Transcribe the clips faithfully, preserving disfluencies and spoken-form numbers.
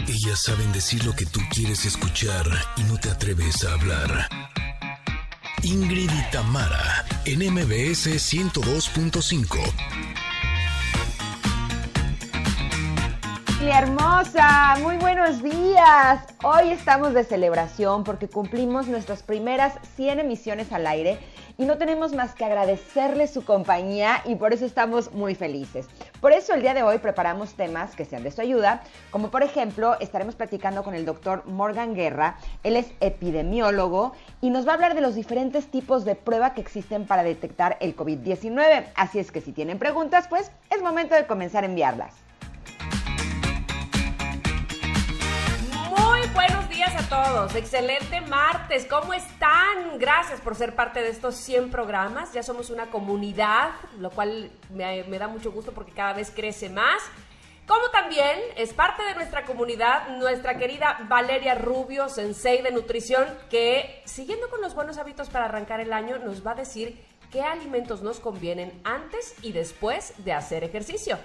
Ellas saben decir lo que tú quieres escuchar y no te atreves a hablar. Ingrid y Tamara, en M B S ciento dos punto cinco. Hermosa, muy buenos días. Hoy estamos de celebración porque cumplimos nuestras primeras cien emisiones al aire y no tenemos más que agradecerles su compañía y por eso estamos muy felices. Por eso el día de hoy preparamos temas que sean de su ayuda, como por ejemplo estaremos platicando con el doctor Morgan Guerra. Él es epidemiólogo y nos va a hablar de los diferentes tipos de prueba que existen para detectar el covid diecinueve. Así es que si tienen preguntas, pues es momento de comenzar a enviarlas. Muy buenos días a todos, excelente martes, ¿cómo están? Gracias por ser parte de estos cien programas, ya somos una comunidad, lo cual me, me da mucho gusto porque cada vez crece más. Como también es parte de nuestra comunidad nuestra querida Valeria Rubio, sensei de nutrición, que siguiendo con los buenos hábitos para arrancar el año nos va a decir qué alimentos nos convienen antes y después de hacer ejercicio.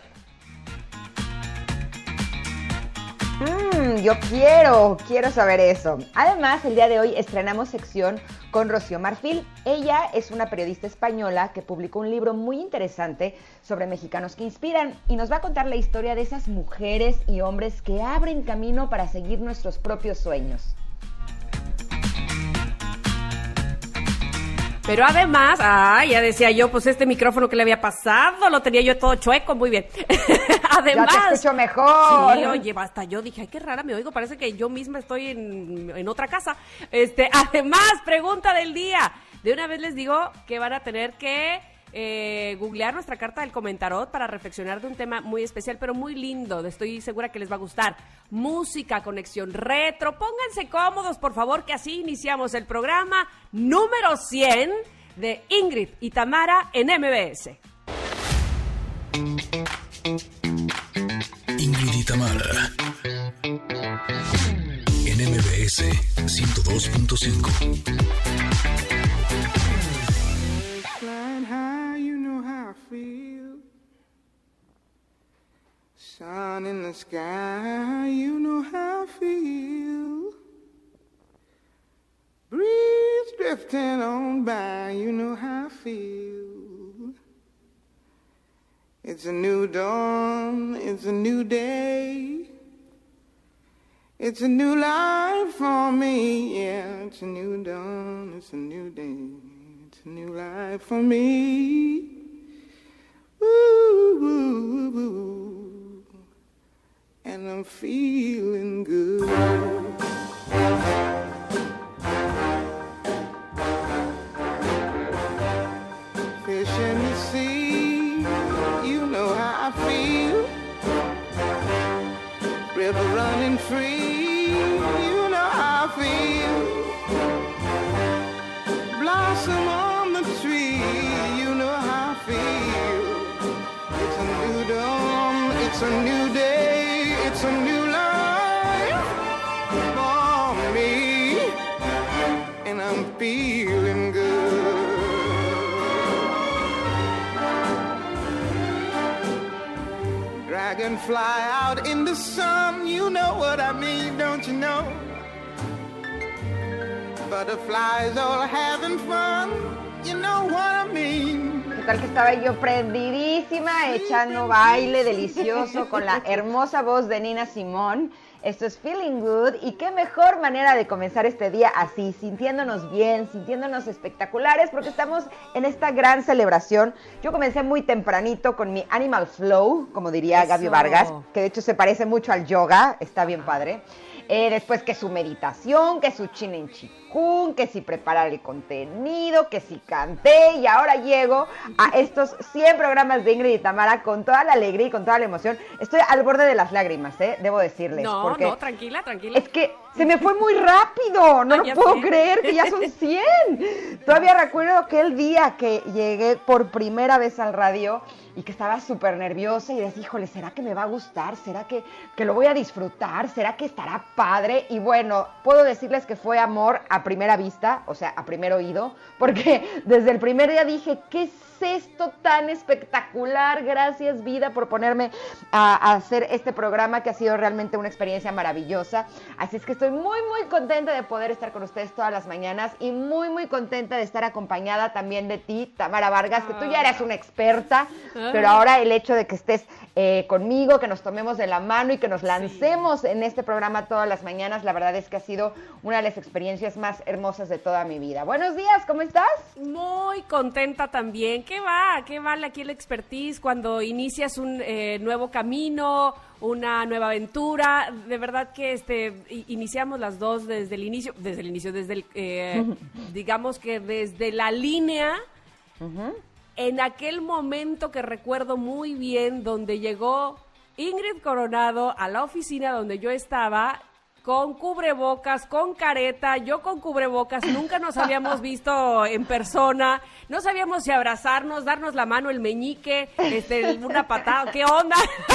Mmm, yo quiero, quiero saber eso. Además, el día de hoy estrenamos sección con Rocío Marfil. Ella es una periodista española que publicó un libro muy interesante sobre mexicanos que inspiran y nos va a contar la historia de esas mujeres y hombres que abren camino para seguir nuestros propios sueños. Pero además, ay, ya decía yo, pues este micrófono que le había pasado, lo tenía yo todo chueco, muy bien. Además, ya te escucho mejor. Sí, oye, hasta yo dije, ay, qué rara me oigo, parece que yo misma estoy en, en otra casa. Este, además, pregunta del día. De una vez les digo que van a tener que eh, googlear nuestra carta del comentarot para reflexionar de un tema muy especial, pero muy lindo. Estoy segura que les va a gustar. Música, conexión retro. Pónganse cómodos, por favor, que así iniciamos el programa número cien de Ingrid y Tamara en M B S. Ingrid y Tamara en M B S ciento dos punto cinco. Flying high, you know how I feel. Sun in the sky, you know how I feel. Breeze drifting on by, you know how I feel. It's a new dawn, it's a new day. It's a new life for me, yeah. It's a new dawn, it's a new day. It's a new life for me. Ooh, ooh, ooh. And I'm feeling good. Fish in the sea, you know how I feel. River running free, you know how I feel. Blossom on the tree, you know how I feel. It's a new dawn, it's a new day, it's a new life for me. And I'm feeling good. Dragonfly out in the sun, you know what I mean, don't you know? Butterflies all having fun, you know what I mean. ¿Qué tal que estaba yo prendidísima, echando baile delicioso con la hermosa voz de Nina Simone? Esto es Feeling Good y qué mejor manera de comenzar este día así, sintiéndonos bien, sintiéndonos espectaculares, porque estamos en esta gran celebración. Yo comencé muy tempranito con mi Animal Flow, como diría Eso. Gaby Vargas, que de hecho se parece mucho al yoga, está bien padre. Eh, después que su meditación, que su chin en chikung, que si preparar el contenido, que si canté, y ahora llego a estos cien programas de Ingrid y Tamara con toda la alegría y con toda la emoción. Estoy al borde de las lágrimas, ¿eh? Debo decirles. No, porque no, tranquila, tranquila. Es que se me fue muy rápido, no, no lo puedo sé. creer que ya son cien. Todavía recuerdo aquel día que llegué por primera vez al radio y que estaba súper nerviosa y decía, híjole, ¿será que me va a gustar? ¿Será que, que lo voy a disfrutar? ¿Será que estará padre? Y bueno, puedo decirles que fue amor a a primera vista, o sea, a primer oído, porque desde el primer día dije, ¿qué es esto tan espectacular? Gracias, vida, por ponerme a, a hacer este programa que ha sido realmente una experiencia maravillosa. Así es que estoy muy, muy contenta de poder estar con ustedes todas las mañanas y muy, muy contenta de estar acompañada también de ti, Tamara Vargas, que tú ya eres una experta, pero ahora el hecho de que estés eh, conmigo, que nos tomemos de la mano y que nos lancemos sí. en este programa todas las mañanas, la verdad es que ha sido una de las experiencias más hermosas de toda mi vida. Buenos días, ¿cómo estás? Muy contenta también. ¿Qué va? ¿Qué vale aquí el expertise cuando inicias un eh, nuevo camino, una nueva aventura? De verdad que este iniciamos las dos desde el inicio, desde el inicio, desde el, eh, digamos que desde la línea, uh-huh. en aquel momento que recuerdo muy bien, donde llegó Ingrid Coronado a la oficina donde yo estaba, con cubrebocas, con careta, yo con cubrebocas, nunca nos habíamos visto en persona, no sabíamos si abrazarnos, darnos la mano, el meñique, este, una patada, ¿qué onda?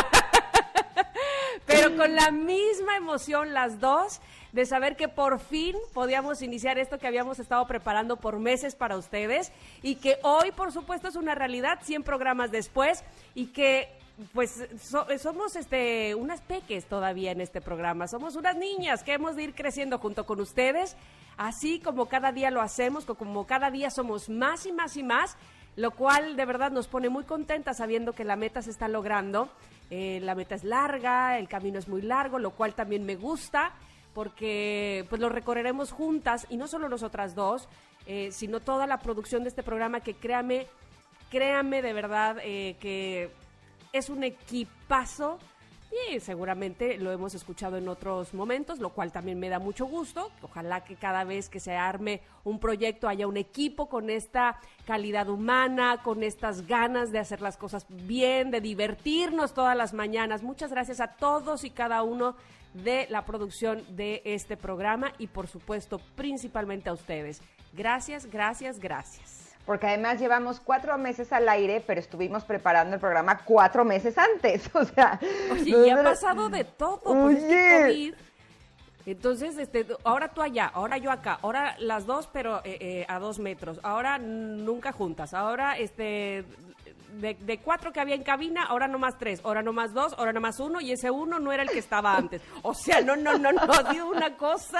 Pero con la misma emoción las dos, de saber que por fin podíamos iniciar esto que habíamos estado preparando por meses para ustedes, y que hoy, por supuesto, es una realidad, cien programas después, y que pues so, somos este unas peques todavía en este programa, somos unas niñas que hemos de ir creciendo junto con ustedes, así como cada día lo hacemos, como cada día somos más y más y más, lo cual de verdad nos pone muy contentas sabiendo que la meta se está logrando. Eh, la meta es larga, el camino es muy largo, lo cual también me gusta, porque pues lo recorreremos juntas, y no solo nosotras dos, eh, sino toda la producción de este programa, que créame, créame de verdad eh, que es un equipazo, y seguramente lo hemos escuchado en otros momentos, lo cual también me da mucho gusto. Ojalá que cada vez que se arme un proyecto haya un equipo con esta calidad humana, con estas ganas de hacer las cosas bien, de divertirnos todas las mañanas. Muchas gracias a todos y cada uno de la producción de este programa, y por supuesto principalmente a ustedes. Gracias, gracias, gracias. Porque además llevamos cuatro meses al aire, pero estuvimos preparando el programa cuatro meses antes, o sea... Oye, y ha pasado de todo, pues este COVID. Entonces, este, ahora tú allá, ahora yo acá, ahora las dos, pero eh, eh, a dos metros, ahora nunca juntas, ahora este... De, de cuatro que había en cabina, ahora no más tres, ahora no más dos, ahora no más uno, y ese uno no era el que estaba antes. O sea, no, no, no, no, ha sido una cosa.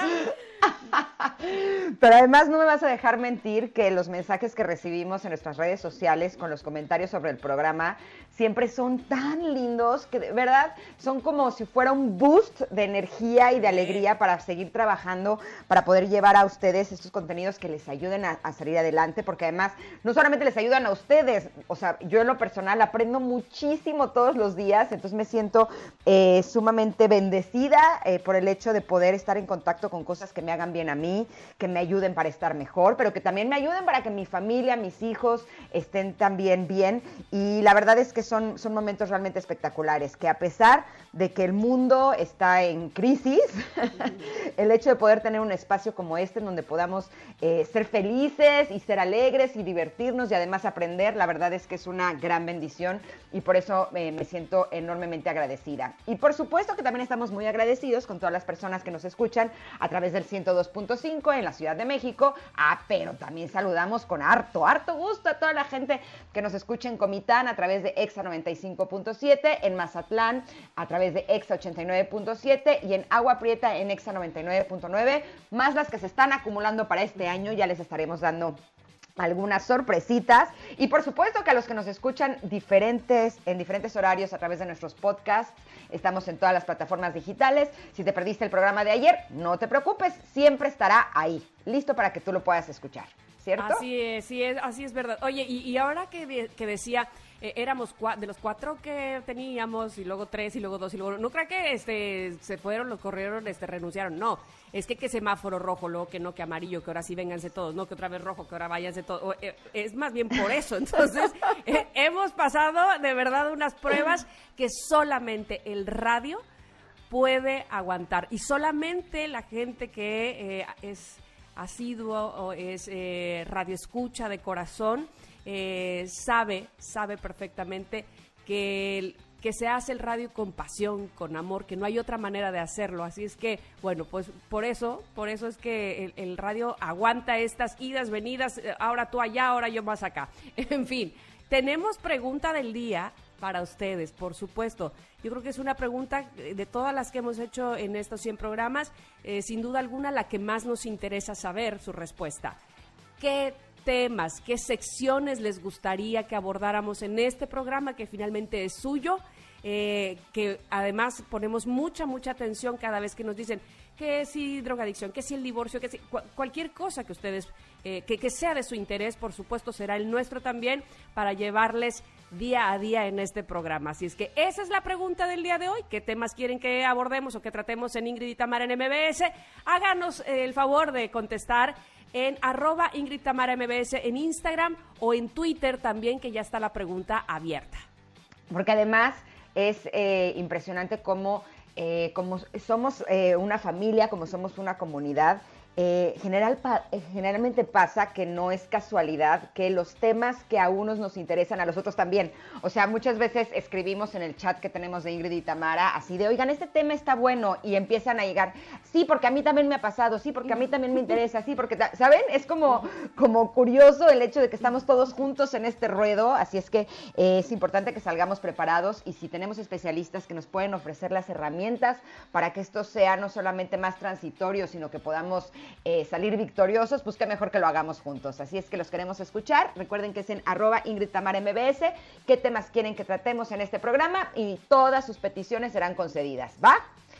Pero además no me vas a dejar mentir que los mensajes que recibimos en nuestras redes sociales con los comentarios sobre el programa siempre son tan lindos que de verdad son como si fuera un boost de energía y de alegría para seguir trabajando, para poder llevar a ustedes estos contenidos que les ayuden a, a salir adelante, porque además no solamente les ayudan a ustedes, o sea, yo en lo personal aprendo muchísimo todos los días, entonces me siento eh, sumamente bendecida eh, por el hecho de poder estar en contacto con cosas que me hagan bien a mí, que me ayuden para estar mejor, pero que también me ayuden para que mi familia, mis hijos estén también bien. Y la verdad es que son, son momentos realmente espectaculares, que a pesar de que el mundo está en crisis, el hecho de poder tener un espacio como este en donde podamos eh, ser felices y ser alegres y divertirnos y además aprender, la verdad es que es una gran bendición, y por eso eh, me siento enormemente agradecida. Y por supuesto que también estamos muy agradecidos con todas las personas que nos escuchan a través del ciento dos punto cinco en la Ciudad de México. Ah, pero también saludamos con harto, harto gusto a toda la gente que nos escucha en Comitán a través de Exa noventa y cinco punto siete, en Mazatlán a través de Exa ochenta y nueve punto siete y en Agua Prieta en Exa noventa y nueve punto nueve, más las que se están acumulando para este año. Ya les estaremos dando algunas sorpresitas, y por supuesto que a los que nos escuchan diferentes en diferentes horarios a través de nuestros podcasts, estamos en todas las plataformas digitales. Si te perdiste el programa de ayer, no te preocupes, siempre estará ahí, listo para que tú lo puedas escuchar, ¿cierto? Así es, sí es, así es verdad. Oye, y, y ahora que, de, que decía, eh, éramos cua- de los cuatro que teníamos, y luego tres, y luego dos, y luego... No creo que este se fueron, los corrieron, este renunciaron, no. Es que que semáforo rojo, luego que no, que amarillo, que ahora sí vénganse todos, no, que otra vez rojo, que ahora váyanse todos. O, eh, es más bien por eso. Entonces, eh, hemos pasado de verdad unas pruebas que solamente el radio puede aguantar. Y solamente la gente que eh, es asiduo o es eh, radioescucha de corazón, eh, sabe, sabe perfectamente que el, que se hace el radio con pasión, con amor, que no hay otra manera de hacerlo. Así es que, bueno, pues por eso, por eso es que el, el radio aguanta estas idas, venidas, ahora tú allá, ahora yo más acá. En fin, tenemos pregunta del día para ustedes, por supuesto. Yo creo que es una pregunta de todas las que hemos hecho en estos cien programas, eh, sin duda alguna la que más nos interesa saber su respuesta. ¿Qué temas, qué secciones les gustaría que abordáramos en este programa que finalmente es suyo? Eh, que además ponemos mucha, mucha atención cada vez que nos dicen que si drogadicción, que si el divorcio, que si cu- cualquier cosa que ustedes, eh, que, que sea de su interés, por supuesto será el nuestro también, para llevarles día a día en este programa. Así es que esa es la pregunta del día de hoy. ¿Qué temas quieren que abordemos o que tratemos en Ingrid y Tamara en M B S? Háganos eh, el favor de contestar en arroba Ingrid Tamara M B S en Instagram o en Twitter también, que ya está la pregunta abierta. Porque además es eh, impresionante cómo, eh, como somos eh, una familia, como somos una comunidad. Eh, general, pa, eh, generalmente pasa que no es casualidad que los temas que a unos nos interesan, a los otros también. O sea, muchas veces escribimos en el chat que tenemos de Ingrid y Tamara, así de, oigan, este tema está bueno, y empiezan a llegar, sí, porque a mí también me ha pasado, sí, porque a mí también me interesa, sí, porque, ¿saben? Es como, como curioso el hecho de que estamos todos juntos en este ruedo, así es que eh, es importante que salgamos preparados, y si tenemos especialistas que nos pueden ofrecer las herramientas para que esto sea no solamente más transitorio, sino que podamos Eh, salir victoriosos, pues qué mejor que lo hagamos juntos. Así es que los queremos escuchar. Recuerden que es en arroba Ingrid Tamara M B S. ¿Qué temas quieren que tratemos en este programa? Y todas sus peticiones serán concedidas, ¿va?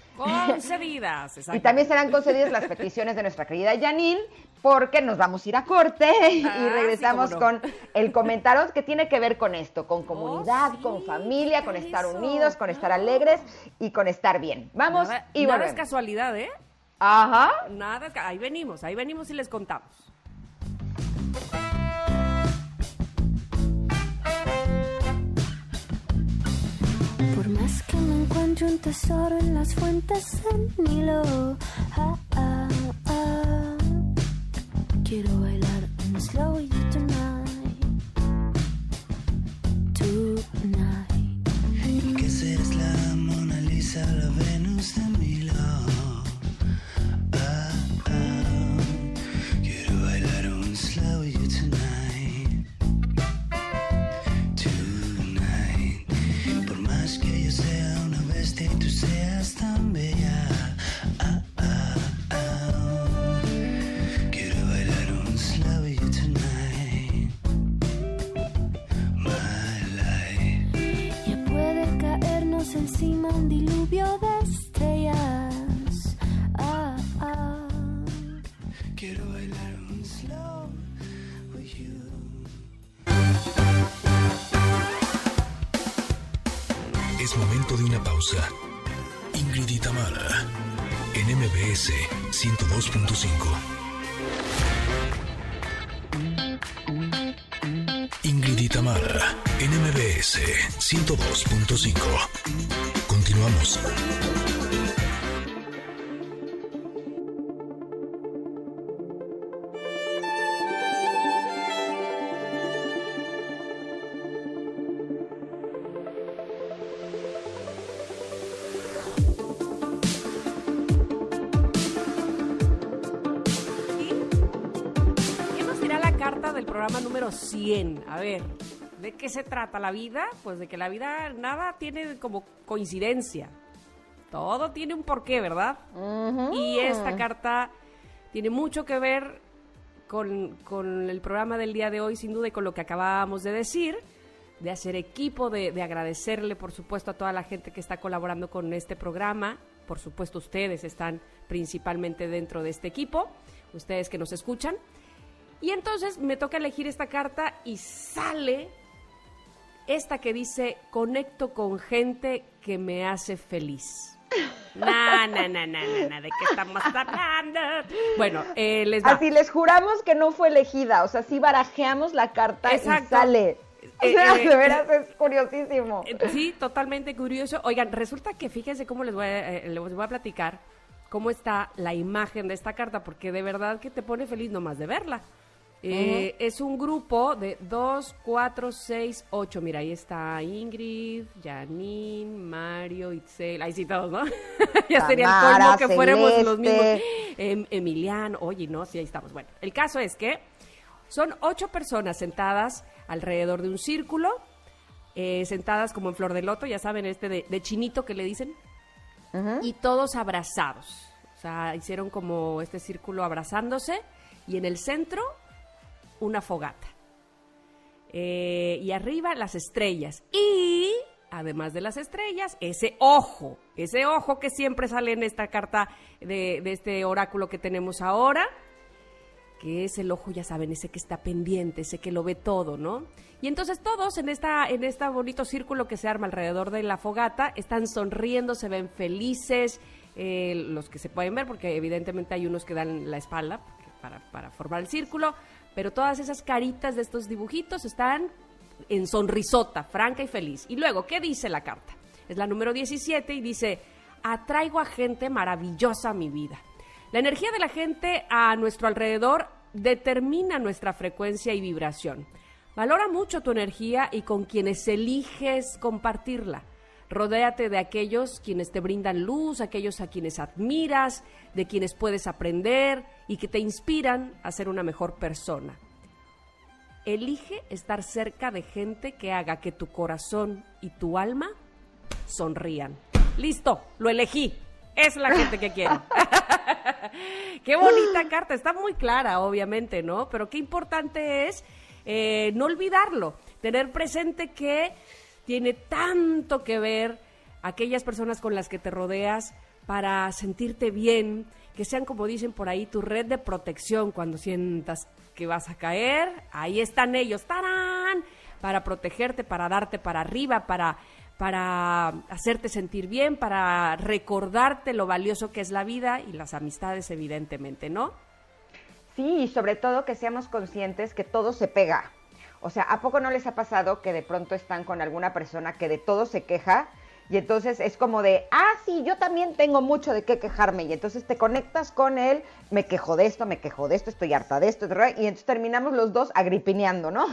Concedidas, exacto. Y también serán concedidas las peticiones de nuestra querida Janine, porque nos vamos a ir a corte y Ah, regresamos sí, cómo no. con el comentario que tiene que ver con esto, con comunidad, Oh, sí, con familia, con ¿qué estar hizo? unidos, con estar alegres y con estar bien. Vamos Nada, y nada volvemos. es casualidad, ¿eh? Ajá. Nada, es ca- ahí venimos, ahí venimos y les contamos. Por más que me encuentre un tesoro en las fuentes del Nilo, ah, ah, ah, quiero bailar un slow with you tonight, tonight. Y que seas la Mona Lisa, la Venus de Milo. Ah, ah, quiero bailar un slow with you tonight, tonight. Por más que yo sea una bestia y tú seas tan bella. Ah, ah, ah, quiero bailar un slow with you tonight, my life. Ya puede caernos encima un diluvio de estrellas. Ah, ah. Quiero bailar un slow with you. Es momento de una pausa. Ingrid y Tamara, en M B S ciento dos punto cinco. Ingrid y Tamara, en M B S ciento dos punto cinco. Continuamos. ¿Quién nos dirá la carta del programa número cien? A ver, ¿de qué se trata la vida? Pues de que la vida nada tiene como coincidencia. Todo tiene un porqué, ¿verdad? Ujú. Y esta carta tiene mucho que ver con, con el programa del día de hoy, sin duda, y con lo que acabábamos de decir, de hacer equipo, de, de agradecerle, por supuesto, a toda la gente que está colaborando con este programa. Por supuesto, ustedes están principalmente dentro de este equipo, ustedes que nos escuchan. Y entonces me toca elegir esta carta y sale esta que dice: conecto con gente que me hace feliz. Na, na, na, na, na, na, ¿de qué estamos hablando? Bueno, eh, les va. Así les juramos que no fue elegida, o sea, sí barajeamos la carta Exacto. y sale. O Eh, sea, eh, de veras es curiosísimo. Eh, Sí, totalmente curioso. Oigan, resulta que fíjense cómo les voy a, eh, les voy a platicar cómo está la imagen de esta carta, porque de verdad que te pone feliz nomás de verla. Eh, uh-huh. Es un grupo de dos, cuatro, seis, ocho. Mira, ahí está Ingrid, Janine, Mario, Itzel. Ahí sí todos, ¿no? Ya Tamara, sería el colmo que Celeste. fuéramos los mismos. Em, Emiliano, oye, no, sí, ahí estamos. Bueno, el caso es que son ocho personas sentadas alrededor de un círculo, eh, sentadas como en flor de loto, ya saben, este de, de chinito que le dicen, uh-huh. y todos abrazados. O sea, hicieron como este círculo abrazándose y en el centro una fogata. Eh, y arriba las estrellas. Y, además de las estrellas, ese ojo. Ese ojo que siempre sale en esta carta de, de este oráculo que tenemos ahora. Que es el ojo, ya saben, ese que está pendiente, ese que lo ve todo, ¿no? Y entonces todos en esta en este bonito círculo que se arma alrededor de la fogata están sonriendo, se ven felices, eh, los que se pueden ver, porque evidentemente hay unos que dan la espalda para, para formar el círculo, pero todas esas caritas de estos dibujitos están en sonrisota, franca y feliz. Y luego, ¿qué dice la carta? Es la número diecisiete y dice, atraigo a gente maravillosa a mi vida. La energía de la gente a nuestro alrededor determina nuestra frecuencia y vibración. Valora mucho tu energía y con quienes eliges compartirla. Rodéate de aquellos quienes te brindan luz, aquellos a quienes admiras, de quienes puedes aprender y que te inspiran a ser una mejor persona. Elige estar cerca de gente que haga que tu corazón y tu alma sonrían. Listo, lo elegí. Es la gente que quiero. Qué bonita carta, está muy clara, obviamente, ¿no? Pero qué importante es eh, no olvidarlo, tener presente que tiene tanto que ver aquellas personas con las que te rodeas para sentirte bien, que sean, como dicen por ahí, tu red de protección cuando sientas que vas a caer. Ahí están ellos, ¡tarán!, para protegerte, para darte para arriba, para... para hacerte sentir bien, para recordarte lo valioso que es la vida y las amistades, evidentemente, ¿no? Sí, y sobre todo que seamos conscientes que todo se pega. O sea, ¿a poco no les ha pasado que de pronto están con alguna persona que de todo se queja? Y entonces es como de, ah, sí, yo también tengo mucho de qué quejarme. Y entonces te conectas con él, me quejo de esto, me quejo de esto, estoy harta de esto. Y entonces terminamos los dos agripineando, ¿no?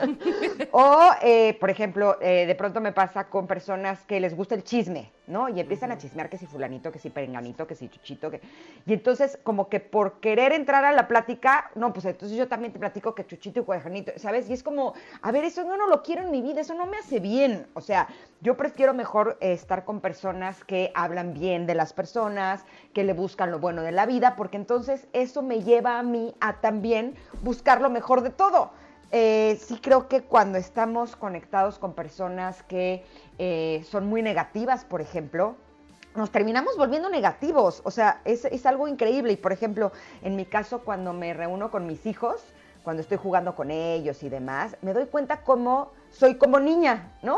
O, eh, por ejemplo, eh, de pronto me pasa con personas que les gusta el chisme, ¿no? Y empiezan a chismear que si fulanito, que si perenganito, que si chuchito. Que... Y entonces como que por querer entrar a la plática, no, pues entonces yo también te platico que chuchito y cuajanito, ¿sabes? Y es como, a ver, eso yo no lo quiero en mi vida, eso no me hace bien. O sea, yo prefiero mejor eh, estar con personas que hablan bien de las personas, que le buscan lo bueno de la vida, porque entonces eso me lleva a mí a también buscar lo mejor de todo. Eh, sí creo que cuando estamos conectados con personas que eh, son muy negativas, por ejemplo, nos terminamos volviendo negativos. O sea, es, es algo increíble. Y, por ejemplo, en mi caso, cuando me reúno con mis hijos, cuando estoy jugando con ellos y demás, me doy cuenta cómo soy como niña, ¿no?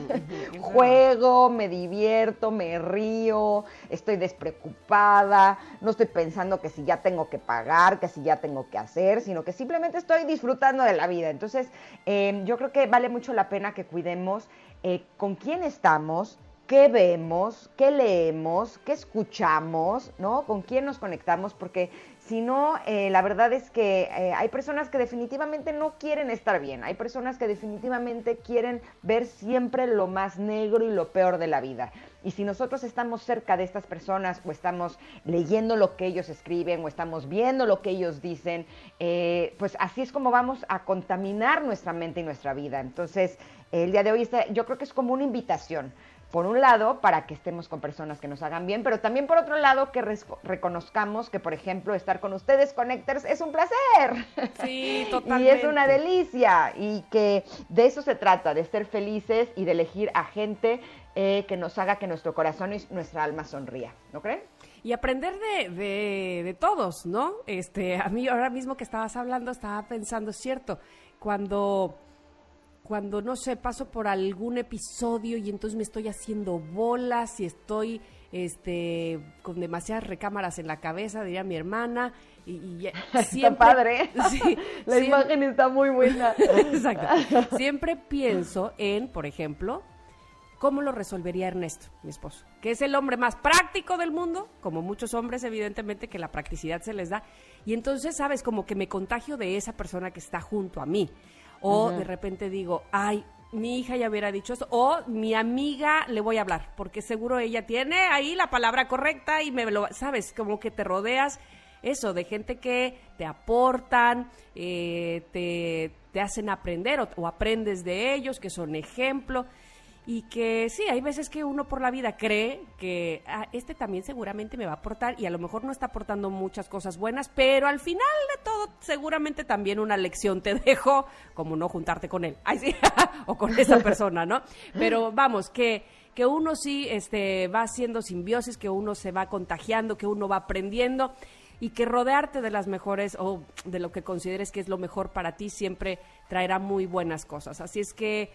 Juego, me divierto, me río, estoy despreocupada, no estoy pensando que si ya tengo que pagar, que si ya tengo que hacer, sino que simplemente estoy disfrutando de la vida. Entonces, eh, yo creo que vale mucho la pena que cuidemos eh, con quién estamos, qué vemos, qué leemos, qué escuchamos, ¿no? Con quién nos conectamos, porque si no, eh, la verdad es que eh, hay personas que definitivamente no quieren estar bien, hay personas que definitivamente quieren ver siempre lo más negro y lo peor de la vida. Y si nosotros estamos cerca de estas personas o estamos leyendo lo que ellos escriben o estamos viendo lo que ellos dicen, eh, pues así es como vamos a contaminar nuestra mente y nuestra vida. Entonces, el día de hoy está, yo creo que es como una invitación. Por un lado, para que estemos con personas que nos hagan bien, pero también por otro lado, que res- reconozcamos que, por ejemplo, estar con ustedes, Connectors, es un placer. Sí, totalmente. Y es una delicia. Y que de eso se trata, de ser felices y de elegir a gente eh, que nos haga que nuestro corazón y nuestra alma sonría. ¿No creen? Y aprender de, de, de todos, ¿no? Este, a mí ahora mismo que estabas hablando, estaba pensando, es cierto, cuando... Cuando, no sé, paso por algún episodio y entonces me estoy haciendo bolas y estoy este, con demasiadas recámaras en la cabeza, diría mi hermana. Y, y siempre, está padre. Sí, la siempre, imagen está muy buena. Exacto. Siempre pienso en, por ejemplo, ¿Cómo lo resolvería Ernesto, mi esposo? Que es el hombre más práctico del mundo, como muchos hombres, evidentemente, que la practicidad se les da. Y entonces, ¿sabes? Como que me contagio de esa persona que está junto a mí. O uh-huh. de repente digo, ay, mi hija ya hubiera dicho esto. O mi amiga le voy a hablar, porque seguro ella tiene ahí la palabra correcta y me lo... ¿Sabes? Como que te rodeas, eso, de gente que te aportan, eh, te, te hacen aprender o, o aprendes de ellos, que son ejemplo. Y que sí, hay veces que uno por la vida cree que ah, este también seguramente me va a aportar y a lo mejor no está aportando muchas cosas buenas, pero al final de todo seguramente también una lección te dejó, como no juntarte con él, ay, sí, o con esa persona, ¿no? Pero vamos, que, que uno sí este, va haciendo simbiosis, que uno se va contagiando, que uno va aprendiendo y que rodearte de las mejores o de lo que consideres que es lo mejor para ti siempre traerá muy buenas cosas. Así es que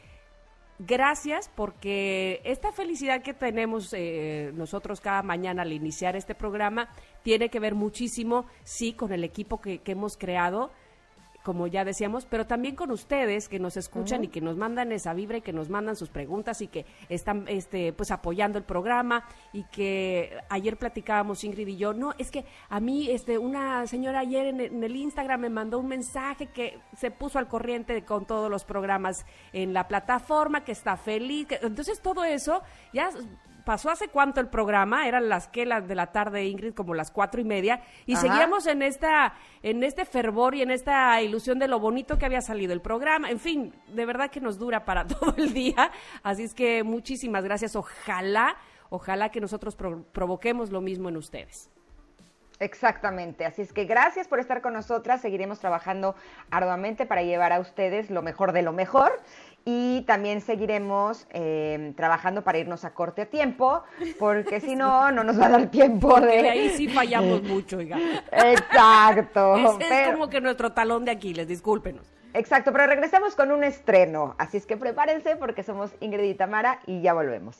gracias, porque esta felicidad que tenemos eh, nosotros cada mañana al iniciar este programa tiene que ver muchísimo, sí, con el equipo que, que hemos creado, como ya decíamos, pero también con ustedes que nos escuchan uh-huh. y que nos mandan esa vibra y que nos mandan sus preguntas y que están este pues apoyando el programa y que ayer platicábamos Ingrid y yo, no, es que a mí este una señora ayer en, en el Instagram me mandó un mensaje que se puso al corriente con todos los programas en la plataforma, que está feliz, que, entonces todo eso ya... Pasó hace cuánto el programa, eran las que las de la tarde, Ingrid, como las cuatro y media, y Ajá. seguíamos en esta, en este fervor y en esta ilusión de lo bonito que había salido el programa. En fin, de verdad que nos dura para todo el día, así es que muchísimas gracias. Ojalá, ojalá que nosotros pro- provoquemos lo mismo en ustedes. Exactamente, así es que gracias por estar con nosotras, seguiremos trabajando arduamente para llevar a ustedes lo mejor de lo mejor y también seguiremos eh, trabajando para irnos a corte a tiempo, porque si no, no nos va a dar tiempo porque de... de ahí sí fallamos mucho, oiga. Exacto. Ese pero... es como que nuestro talón de Aquiles, discúlpenos. Exacto, pero regresamos con un estreno, así es que prepárense porque somos Ingrid y Tamara y ya volvemos.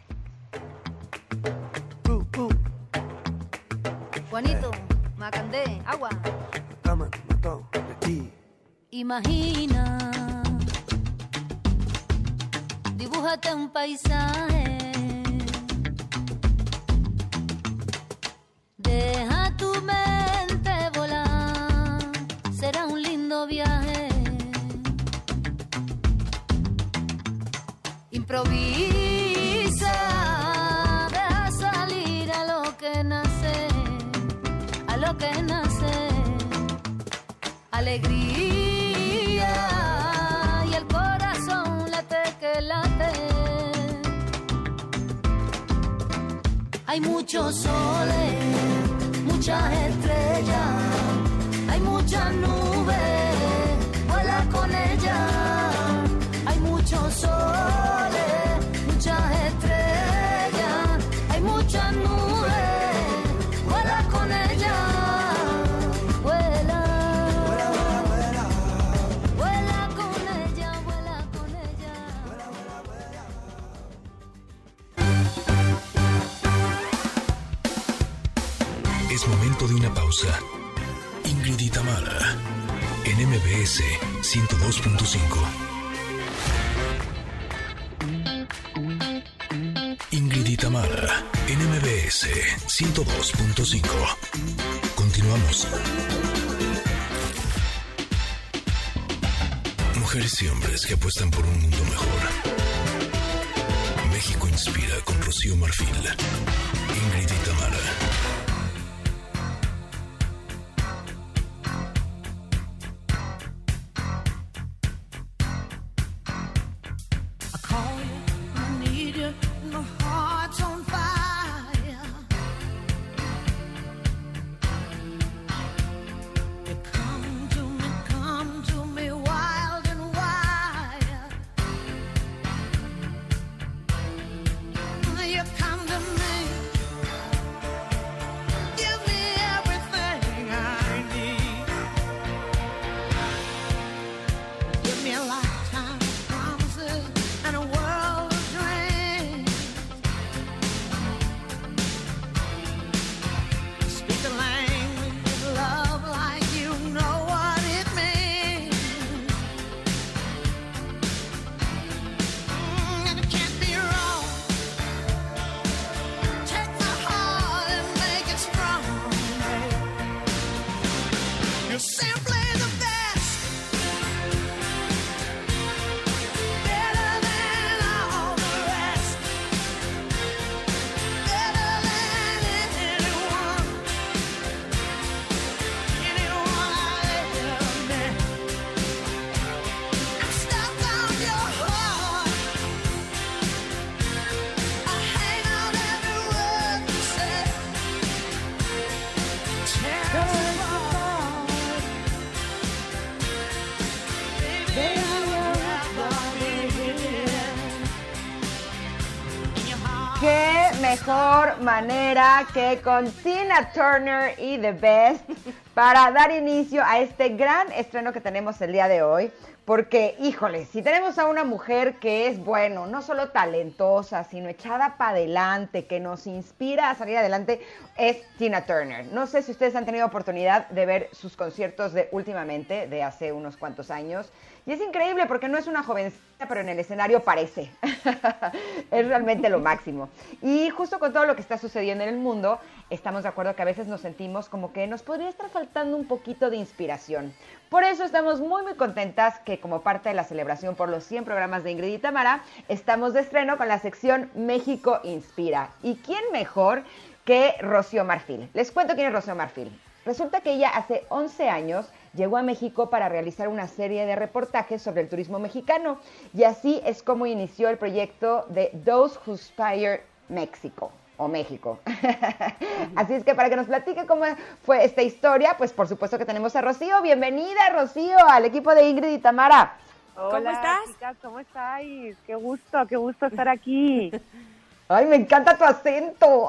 Uh, uh. Juanito, Macandé, agua. Cama, mató, de ti. Imagina, dibújate un paisaje. Deja tu mente volar, será un lindo viaje. Improvisa, deja salir a lo que nace. Lo que nace, alegría y el corazón late que late. Hay muchos soles, muchas estrellas, hay muchas nubes, vuela con ellas. Hay muchos soles, muchas estrellas, hay muchas nubes, vuela con ellas. Es momento de una pausa. Ingrid y Tamara, en M B S ciento dos punto cinco. Ingrid y Tamara, en M B S ciento dos punto cinco. Continuamos. Mujeres y hombres que apuestan por un mundo mejor. México inspira con Rocío Marfil. Ingrid y Tamara. You come to me mejor manera que con Tina Turner y The Best para dar inicio a este gran estreno que tenemos el día de hoy. Porque, híjole, si tenemos a una mujer que es, bueno, no solo talentosa, sino echada para adelante, que nos inspira a salir adelante, es Tina Turner. No sé si ustedes han tenido oportunidad de ver sus conciertos de últimamente, de hace unos cuantos años. Y es increíble porque no es una jovencita, pero en el escenario parece. Es realmente lo máximo. Y justo con todo lo que está sucediendo en el mundo, estamos de acuerdo que a veces nos sentimos como que nos podría estar faltando un poquito de inspiración. Por eso estamos muy, muy contentas que como parte de la celebración por los cien programas de Ingrid y Tamara, estamos de estreno con la sección México Inspira. ¿Y quién mejor que Rocío Marfil? Les cuento quién es Rocío Marfil. Resulta que ella hace once años llegó a México para realizar una serie de reportajes sobre el turismo mexicano y así es como inició el proyecto de Those Who Inspire México o México. Así es que para que nos platique cómo fue esta historia, pues por supuesto que tenemos a Rocío. Bienvenida, Rocío, al equipo de Ingrid y Tamara. Hola, ¿Cómo estás? Chicas, ¿cómo estáis? Qué gusto, qué gusto estar aquí. Ay, me encanta tu acento.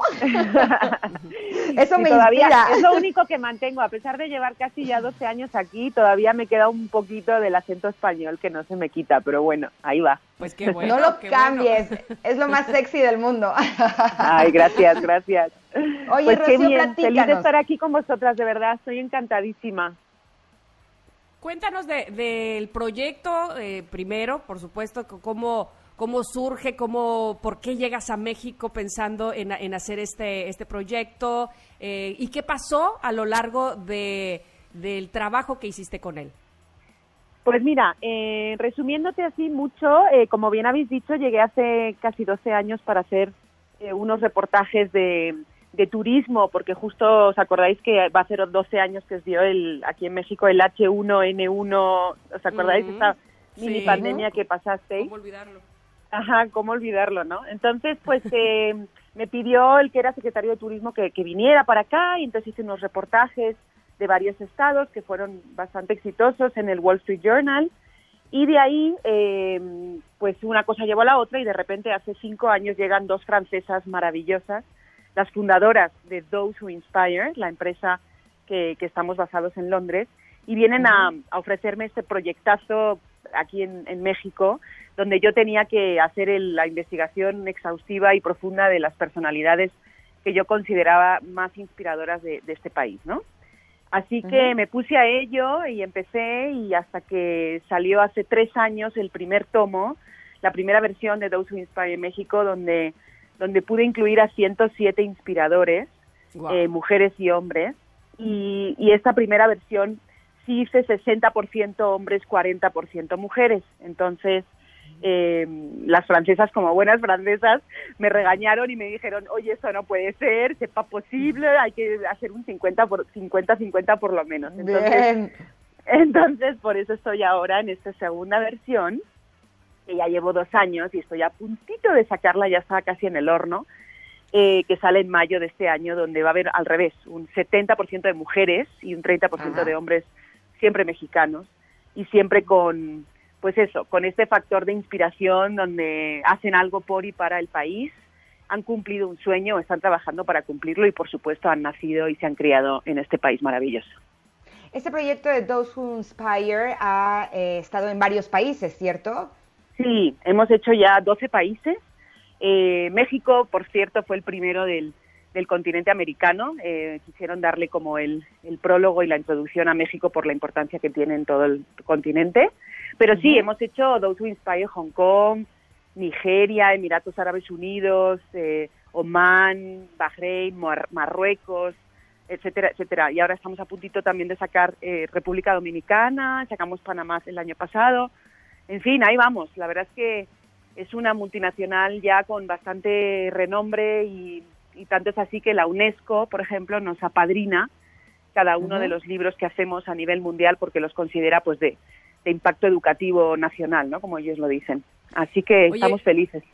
Eso y me todavía inspira. es lo único que mantengo, a pesar de llevar casi ya doce años aquí, todavía me queda un poquito del acento español que no se me quita, pero bueno, ahí va. Pues qué bueno. No lo qué cambies, bueno. Es lo más sexy del mundo. Ay, gracias, gracias. Oye, pues Rocío, qué bien, feliz de platícanos. estar aquí con vosotras, de verdad, estoy encantadísima. Cuéntanos de, del proyecto, eh, primero, por supuesto, c- cómo, cómo surge, cómo, por qué llegas a México pensando en, en hacer este, este proyecto, eh, y qué pasó a lo largo de, del trabajo que hiciste con él. Pues mira, eh, resumiéndote así mucho, eh, como bien habéis dicho, llegué hace casi doce años para hacer eh, unos reportajes de, de turismo, porque justo os acordáis que va a ser doce años que os dio el, aquí en México el hache uno ene uno, ¿os acordáis? Ujú. Esta mini Sí. pandemia que pasasteis. ¿Cómo olvidarlo? Ajá, cómo olvidarlo, ¿no? Entonces, pues eh, me pidió el que era secretario de turismo que, que viniera para acá y entonces hice unos reportajes de varios estados que fueron bastante exitosos en el Wall Street Journal y de ahí, eh, pues una cosa llevó a la otra y de repente hace cinco años llegan dos francesas maravillosas, las fundadoras de Those Who Inspire, la empresa que, que estamos basados en Londres, y vienen a, a ofrecerme este proyectazo aquí en, en México, donde yo tenía que hacer el, la investigación exhaustiva y profunda de las personalidades que yo consideraba más inspiradoras de, de este país, ¿no? Así que Ujú. me puse a ello y empecé y hasta que salió hace tres años el primer tomo, la primera versión de Those Who Inspire México, donde, donde pude incluir a ciento siete inspiradores, Guau. eh, mujeres y hombres, y, y esta primera versión sí hice sesenta por ciento hombres, cuarenta por ciento mujeres. Entonces, eh, las francesas, como buenas francesas, me regañaron y me dijeron, oye, eso no puede ser, sepa posible, hay que hacer un cincuenta por cincuenta cincuenta por lo menos. Entonces, Bien. entonces, por eso estoy ahora en esta segunda versión, que ya llevo dos años y estoy a puntito de sacarla, ya está casi en el horno, eh, que sale en mayo de este año, donde va a haber al revés, un setenta por ciento de mujeres y un treinta por ciento Ajá. de hombres, siempre mexicanos, y siempre con, pues eso, con este factor de inspiración donde hacen algo por y para el país, han cumplido un sueño, están trabajando para cumplirlo y por supuesto han nacido y se han criado en este país maravilloso. Este proyecto de Those Who Inspire ha eh, estado en varios países, ¿cierto? Sí, hemos hecho ya doce países. Eh, México, por cierto, fue el primero del, del continente americano. Eh, quisieron darle como el, el prólogo y la introducción a México por la importancia que tiene en todo el continente. Pero sí, Ujú. hemos hecho Those Who Inspire Hong Kong, Nigeria, Emiratos Árabes Unidos, eh, Omán, Bahrein, Mar- Marruecos, etcétera, etcétera. Y ahora estamos a puntito también de sacar eh, República Dominicana, sacamos Panamá el año pasado. En fin, ahí vamos. La verdad es que es una multinacional ya con bastante renombre y, y tanto es así que la UNESCO, por ejemplo, nos apadrina cada uno Ujú. de los libros que hacemos a nivel mundial porque los considera pues de, de impacto educativo nacional, ¿no? Como ellos lo dicen. Así que Oye, estamos felices.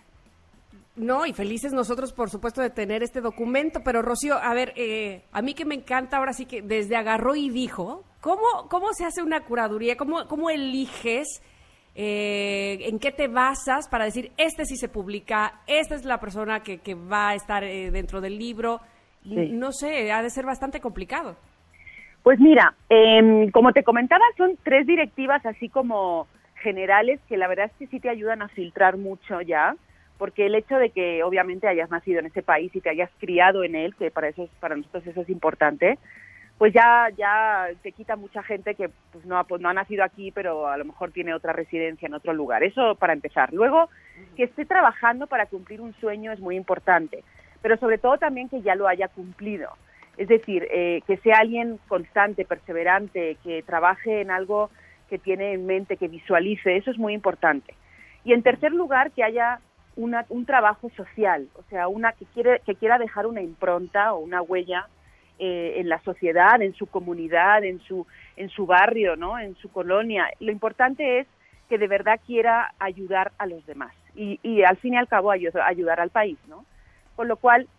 No, y felices nosotros, por supuesto, de tener este documento. Pero, Rocío, a ver, eh, a mí que me encanta ahora sí que desde agarró y dijo, ¿cómo, cómo se hace una curaduría? ¿Cómo, cómo eliges Eh, ¿En qué te basas para decir, este sí se publica, esta es la persona que, que va a estar eh, dentro del libro? Sí. No sé, ha de ser bastante complicado. Pues mira, eh, como te comentaba, son tres directivas así como generales que la verdad es que sí te ayudan a filtrar mucho ya, porque el hecho de que obviamente hayas nacido en ese país y te hayas criado en él, que para eso es, para nosotros eso es importante, pues ya ya te quita mucha gente que pues no, ha, pues no ha nacido aquí, pero a lo mejor tiene otra residencia en otro lugar. Eso para empezar. Luego, que esté trabajando para cumplir un sueño es muy importante, pero sobre todo también que ya lo haya cumplido. Es decir, eh, que sea alguien constante, perseverante, que trabaje en algo que tiene en mente, que visualice, eso es muy importante. Y en tercer lugar, que haya una, un trabajo social, o sea, una que quiere que quiera dejar una impronta o una huella Eh, en la sociedad, en su comunidad, en su en su barrio, ¿no? En su colonia. Lo importante es que de verdad quiera ayudar a los demás y, y al fin y al cabo ayudar, ayudar al país, ¿no? Con lo cual,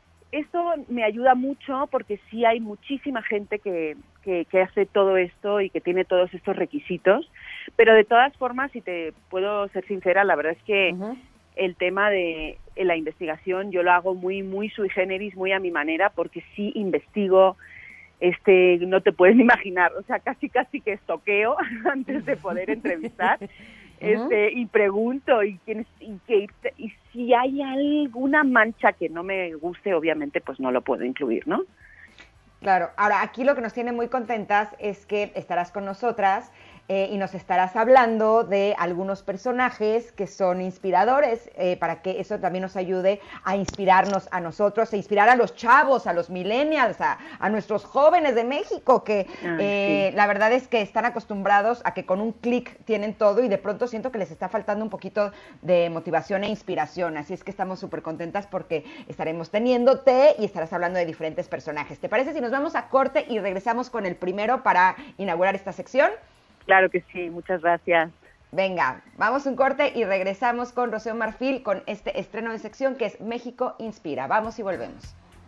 esto me ayuda mucho porque sí hay muchísima gente que, que, que hace todo esto y que tiene todos estos requisitos, pero de todas formas, si te puedo ser sincera, la verdad es que uh-huh. el tema de la investigación yo lo hago muy muy sui generis, muy a mi manera, porque sí investigo, este no te puedes imaginar, o sea, casi casi que estoqueo antes de poder entrevistar, uh-huh. este y pregunto y, y, que, y si hay alguna mancha que no me guste, obviamente pues no lo puedo incluir, ¿no? Claro, ahora aquí lo que nos tiene muy contentas es que estarás con nosotras eh, y nos estarás hablando de algunos personajes que son inspiradores, eh, para que eso también nos ayude a inspirarnos a nosotros, a inspirar a los chavos, a los millennials, a, a nuestros jóvenes de México, que Ay, eh, sí. la verdad es que están acostumbrados a que con un clic tienen todo y de pronto siento que les está faltando un poquito de motivación e inspiración, así es que estamos súper contentas porque estaremos teniéndote y estarás hablando de diferentes personajes. ¿Te parece si nos vamos a corte y regresamos con el primero para inaugurar esta sección? Claro que sí, muchas gracias. Venga, vamos un corte y regresamos con Rocío Marfil con este estreno de sección que es México Inspira. Vamos y volvemos.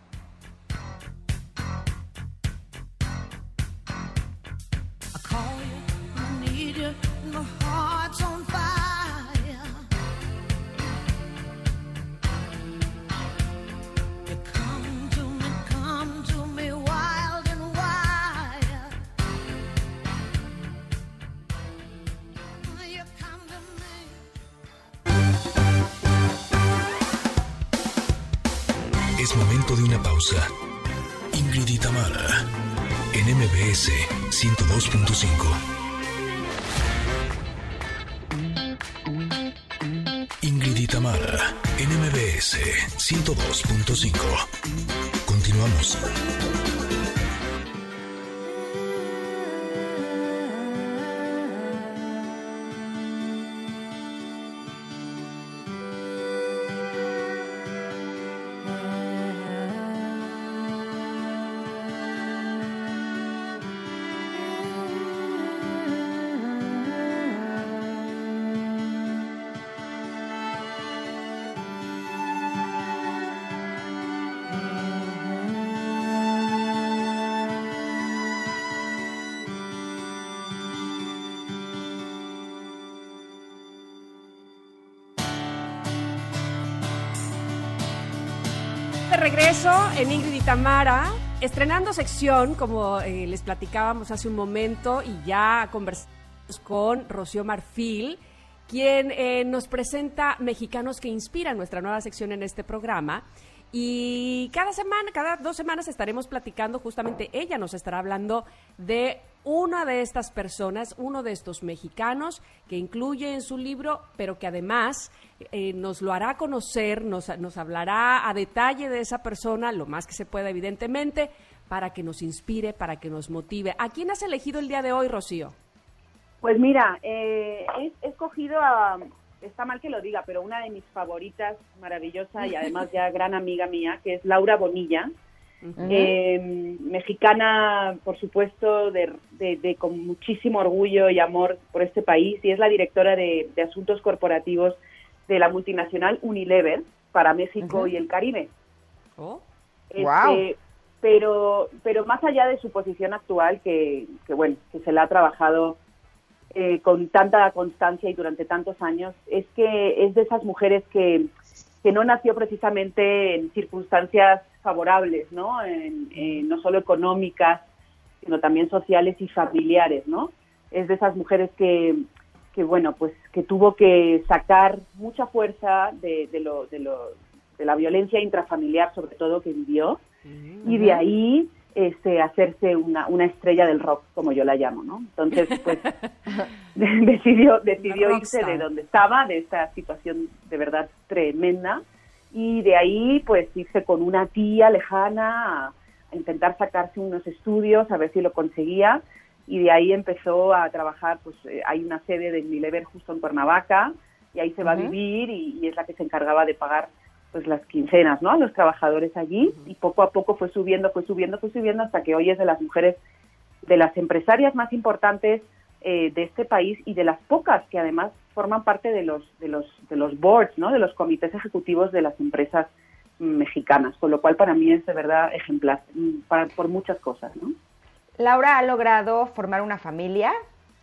Es momento de una pausa. Ingrid y Tamara, en M B S ciento dos punto cinco. Ingrid y Tamara, en M B S ciento dos punto cinco. Continuamos. Regreso en Ingrid y Tamara, estrenando sección, como eh, les platicábamos hace un momento, y ya conversamos con Rocío Marfil, quien eh, nos presenta Mexicanos que Inspiran, nuestra nueva sección en este programa. Y cada semana, cada dos semanas estaremos platicando, justamente ella nos estará hablando de una de estas personas, uno de estos mexicanos que incluye en su libro, pero que además eh, nos lo hará conocer, nos, nos hablará a detalle de esa persona, lo más que se pueda evidentemente, para que nos inspire, para que nos motive. ¿A quién has elegido el día de hoy, Rocío? Pues mira, eh, he, he escogido a... Está mal que lo diga, pero una de mis favoritas, maravillosa y además ya gran amiga mía, que es Laura Bonilla, uh-huh. eh, mexicana, por supuesto, de, de, de con muchísimo orgullo y amor por este país, y es la directora de, de asuntos corporativos de la multinacional Unilever para México uh-huh. y el Caribe. Oh. Este, wow. Pero, pero más allá de su posición actual, que, que bueno, que se la ha trabajado eh, con tanta constancia y durante tantos años, es que es de esas mujeres que, que no nació precisamente en circunstancias favorables, ¿no? En, en, no solo económicas, sino también sociales y familiares, ¿no? Es de esas mujeres que, que bueno, pues que tuvo que sacar mucha fuerza de, de, lo, de, lo, de la violencia intrafamiliar, sobre todo, que vivió, uh-huh. y de ahí este, hacerse una, una estrella del rock, como yo la llamo, ¿no? Entonces, pues, decidió, decidió irse de donde estaba, de esta situación de verdad tremenda, y de ahí, pues, irse con una tía lejana a intentar sacarse unos estudios, a ver si lo conseguía, y de ahí empezó a trabajar, pues eh, hay una sede de Unilever justo en Cuernavaca, y ahí se va uh-huh. a vivir, y, y es la que se encargaba de pagar pues las quincenas, ¿no?, a los trabajadores allí, uh-huh. y poco a poco fue subiendo, fue subiendo, fue subiendo, hasta que hoy es de las mujeres, de las empresarias más importantes eh, de este país, y de las pocas que además forman parte de los, de los, de los boards, ¿no?, de los comités ejecutivos de las empresas mexicanas, con lo cual para mí es de verdad ejemplar para, por muchas cosas, ¿no? Laura ha logrado formar una familia.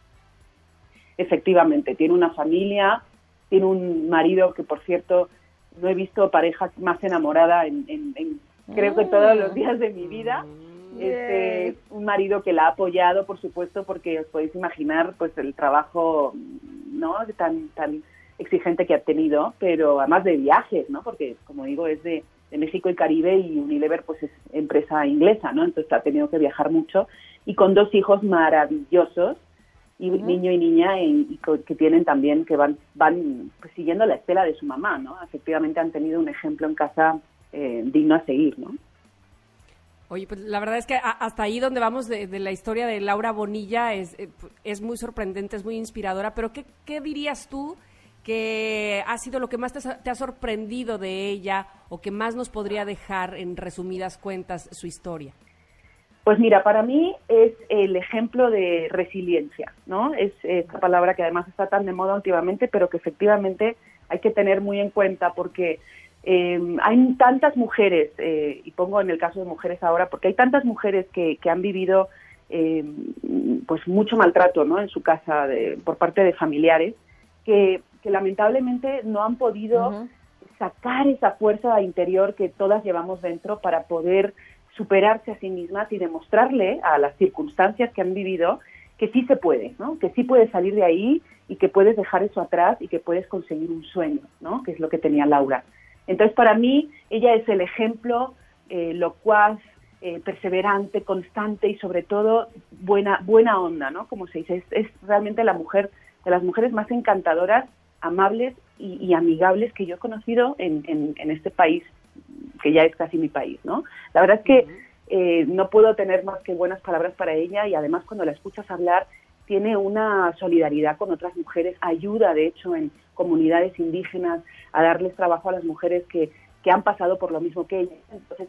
Efectivamente, tiene una familia, tiene un marido que, por cierto, no he visto pareja más enamorada en, en, en creo que todos los días de mi vida. Este, un marido que la ha apoyado, por supuesto, porque os podéis imaginar pues el trabajo, ¿no?, tan tan exigente que ha tenido, pero además de viajes, ¿no?, porque, como digo, es de, de México y Caribe, y Unilever pues es empresa inglesa, ¿no?, entonces ha tenido que viajar mucho, y con dos hijos maravillosos, y uh-huh. niño y niña, y, y que tienen también, que van van pues, siguiendo la estela de su mamá, ¿no? Efectivamente han tenido un ejemplo en casa eh, digno a seguir, ¿no? Oye, pues la verdad es que hasta ahí donde vamos de, de la historia de Laura Bonilla es, es muy sorprendente, es muy inspiradora, pero ¿qué, qué dirías tú que ha sido lo que más te, te ha sorprendido de ella, o que más nos podría dejar en resumidas cuentas su historia? Pues mira, para mí es el ejemplo de resiliencia, ¿no? Es esta palabra que además está tan de moda últimamente, pero que efectivamente hay que tener muy en cuenta, porque eh, hay tantas mujeres, eh, y pongo en el caso de mujeres ahora, porque hay tantas mujeres que, que han vivido eh, pues mucho maltrato, ¿no?, en su casa de, por parte de familiares, que, que lamentablemente no han podido uh-huh. sacar esa fuerza interior que todas llevamos dentro para poder superarse a sí mismas y demostrarle a las circunstancias que han vivido que sí se puede, ¿no?, que sí puedes salir de ahí, y que puedes dejar eso atrás, y que puedes conseguir un sueño, ¿no?, que es lo que tenía Laura. Entonces, para mí, ella es el ejemplo eh, locuaz, eh, perseverante, constante, y sobre todo buena buena onda, ¿no?, como se dice. Es, es realmente la mujer, de las mujeres más encantadoras, amables y, y amigables que yo he conocido en, en, en este país, que ya es casi mi país, ¿no? La verdad es que eh, no puedo tener más que buenas palabras para ella, y además cuando la escuchas hablar tiene una solidaridad con otras mujeres, ayuda de hecho en comunidades indígenas a darles trabajo a las mujeres que, que han pasado por lo mismo que ella. Entonces,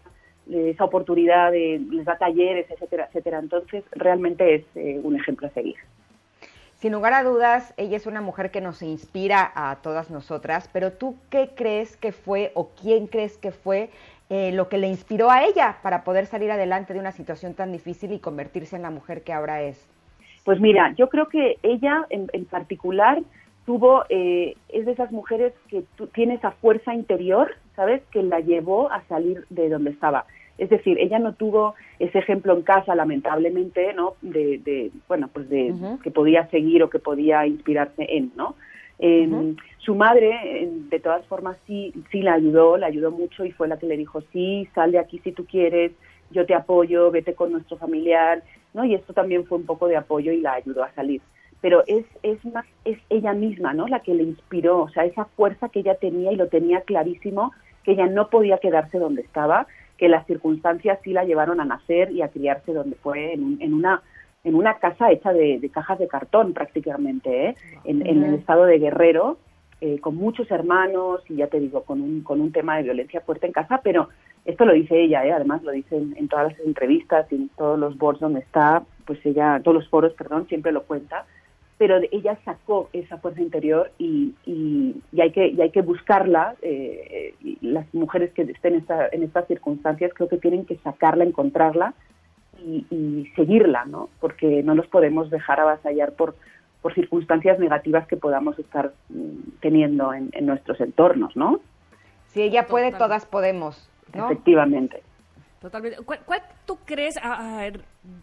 esa oportunidad de, les da talleres, etcétera, etcétera. Entonces, realmente es eh, un ejemplo a seguir. Sin lugar a dudas, ella es una mujer que nos inspira a todas nosotras, pero ¿tú qué crees que fue, o quién crees que fue eh, lo que le inspiró a ella para poder salir adelante de una situación tan difícil y convertirse en la mujer que ahora es? Pues mira, yo creo que ella en, en particular tuvo, eh, es de esas mujeres que tu, tiene esa fuerza interior, ¿sabes?, que la llevó a salir de donde estaba. Es decir, ella no tuvo ese ejemplo en casa, lamentablemente, ¿no?, de, de bueno, pues de uh-huh. que podía seguir o que podía inspirarse en, ¿no? Eh, uh-huh. Su madre, de todas formas, sí, sí la ayudó, la ayudó mucho, y fue la que le dijo, sí, sal de aquí si tú quieres, yo te apoyo, vete con nuestro familiar, ¿no? Y esto también fue un poco de apoyo y la ayudó a salir. Pero es, es más, es ella misma, ¿no?, la que le inspiró, o sea, esa fuerza que ella tenía, y lo tenía clarísimo, que ella no podía quedarse donde estaba, que las circunstancias sí la llevaron a nacer y a criarse donde fue, en, un, en una en una casa hecha de, de cajas de cartón prácticamente, ¿eh? en, uh-huh. en el estado de Guerrero, eh, con muchos hermanos, y ya te digo, con un con un tema de violencia fuerte en casa, pero esto lo dice ella, ¿eh? Además lo dice en, en todas las entrevistas y en todos los boards donde está, pues ella, todos los foros, perdón, siempre lo cuenta, pero ella sacó esa fuerza interior, y, y, y hay que y hay que buscarla. Eh, eh, las mujeres que estén en, esta, en estas circunstancias creo que tienen que sacarla, encontrarla y, y seguirla, ¿no? Porque no nos podemos dejar avasallar por por circunstancias negativas que podamos estar mm, teniendo en, en nuestros entornos, ¿no? Si ella puede, Total. todas podemos, ¿no? Efectivamente. Totalmente. ¿Cuál, cuál tú crees, a, a ver,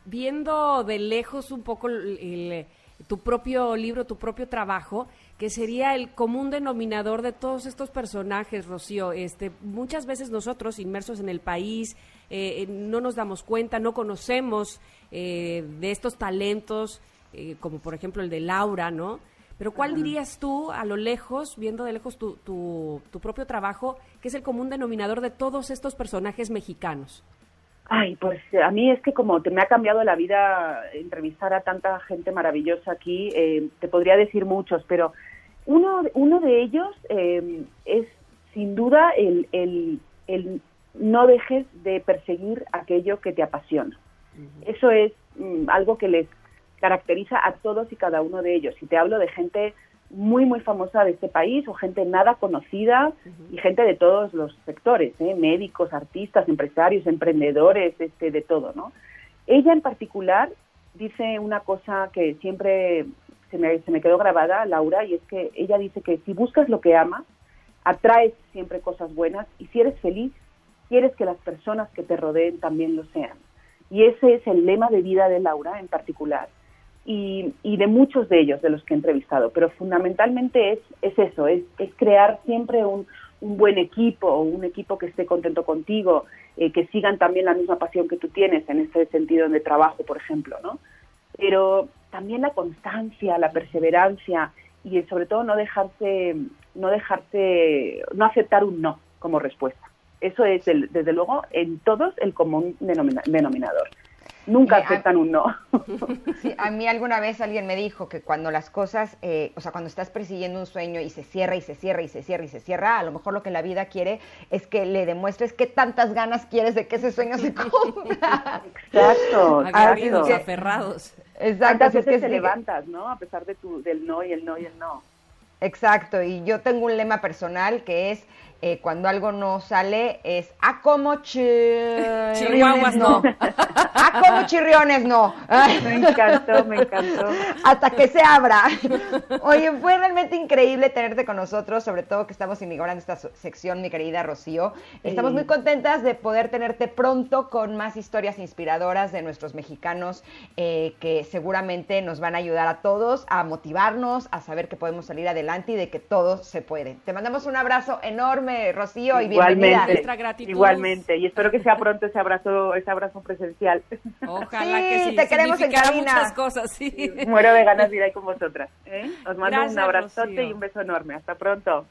viendo de lejos un poco el, el, tu propio libro, tu propio trabajo, que sería el común denominador de todos estos personajes, Rocío? Este, muchas veces nosotros, inmersos en el país, eh, no nos damos cuenta, no conocemos eh, de estos talentos, eh, como por ejemplo el de Laura, ¿no? Pero ¿cuál dirías tú, a lo lejos, viendo de lejos tu, tu, tu propio trabajo, que es el común denominador de todos estos personajes mexicanos? Ay, pues a mí es que como te me ha cambiado la vida entrevistar a tanta gente maravillosa aquí, eh, te podría decir muchos, pero uno, uno de ellos eh, es sin duda el, el, el no dejes de perseguir aquello que te apasiona. Uh-huh. Eso es mm, algo que les caracteriza a todos y cada uno de ellos. Y te hablo de gente muy, muy famosa de este país o gente nada conocida uh-huh. y gente de todos los sectores, ¿eh? Médicos, artistas, empresarios, emprendedores, este, de todo, ¿no? Ella en particular dice una cosa que siempre se me, se me quedó grabada, Laura, y es que ella dice que si buscas lo que amas, atraes siempre cosas buenas y si eres feliz, quieres que las personas que te rodeen también lo sean. Y ese es el lema de vida de Laura en particular. Y, y de muchos de ellos, de los que he entrevistado, pero fundamentalmente es, es eso, es, es crear siempre un, un buen equipo, un equipo que esté contento contigo, eh, que sigan también la misma pasión que tú tienes en este sentido de trabajo, por ejemplo, ¿no? Pero también la constancia, la perseverancia y sobre todo no dejarse, no dejarse, no aceptar un no como respuesta. Eso es, el, desde luego, en todos el común denomina, denominador. Nunca Mira, aceptan a, un no. Sí, a mí alguna vez alguien me dijo que cuando las cosas, eh, o sea, cuando estás persiguiendo un sueño y se cierra y se cierra y se cierra y se cierra, a lo mejor lo que la vida quiere es que le demuestres qué tantas ganas quieres de que ese sueño se cumpla. Exacto. Agarridos, que, aferrados. Exacto. ¿Cuántas Es veces que te sí, levantas, no? A pesar de tu, del no y el no y el no. Exacto, y yo tengo un lema personal que es eh, cuando algo no sale es a como chirriones Chihuahuas no, no. a como chirriones no. Me encantó, me encantó. Hasta que se abra. Oye, fue realmente increíble tenerte con nosotros, sobre todo que estamos inaugurando esta sección, mi querida Rocío. Estamos Sí. muy contentas de poder tenerte pronto con más historias inspiradoras de nuestros mexicanos eh, que seguramente nos van a ayudar a todos a motivarnos, a saber que podemos salir adelante y de que todo se puede. Te mandamos un abrazo enorme, Rocío, y bienvenida. Igualmente, Nuestra gratitud. igualmente. Y espero que sea pronto ese abrazo, ese abrazo presencial. Ojalá Sí, que sí. te queremos en significara cabina. muchas cosas, sí. Muero de ganas de ir ahí con vosotras. ¿eh? Os mando Gracias, un abrazote Rocío. y un beso enorme. Hasta pronto.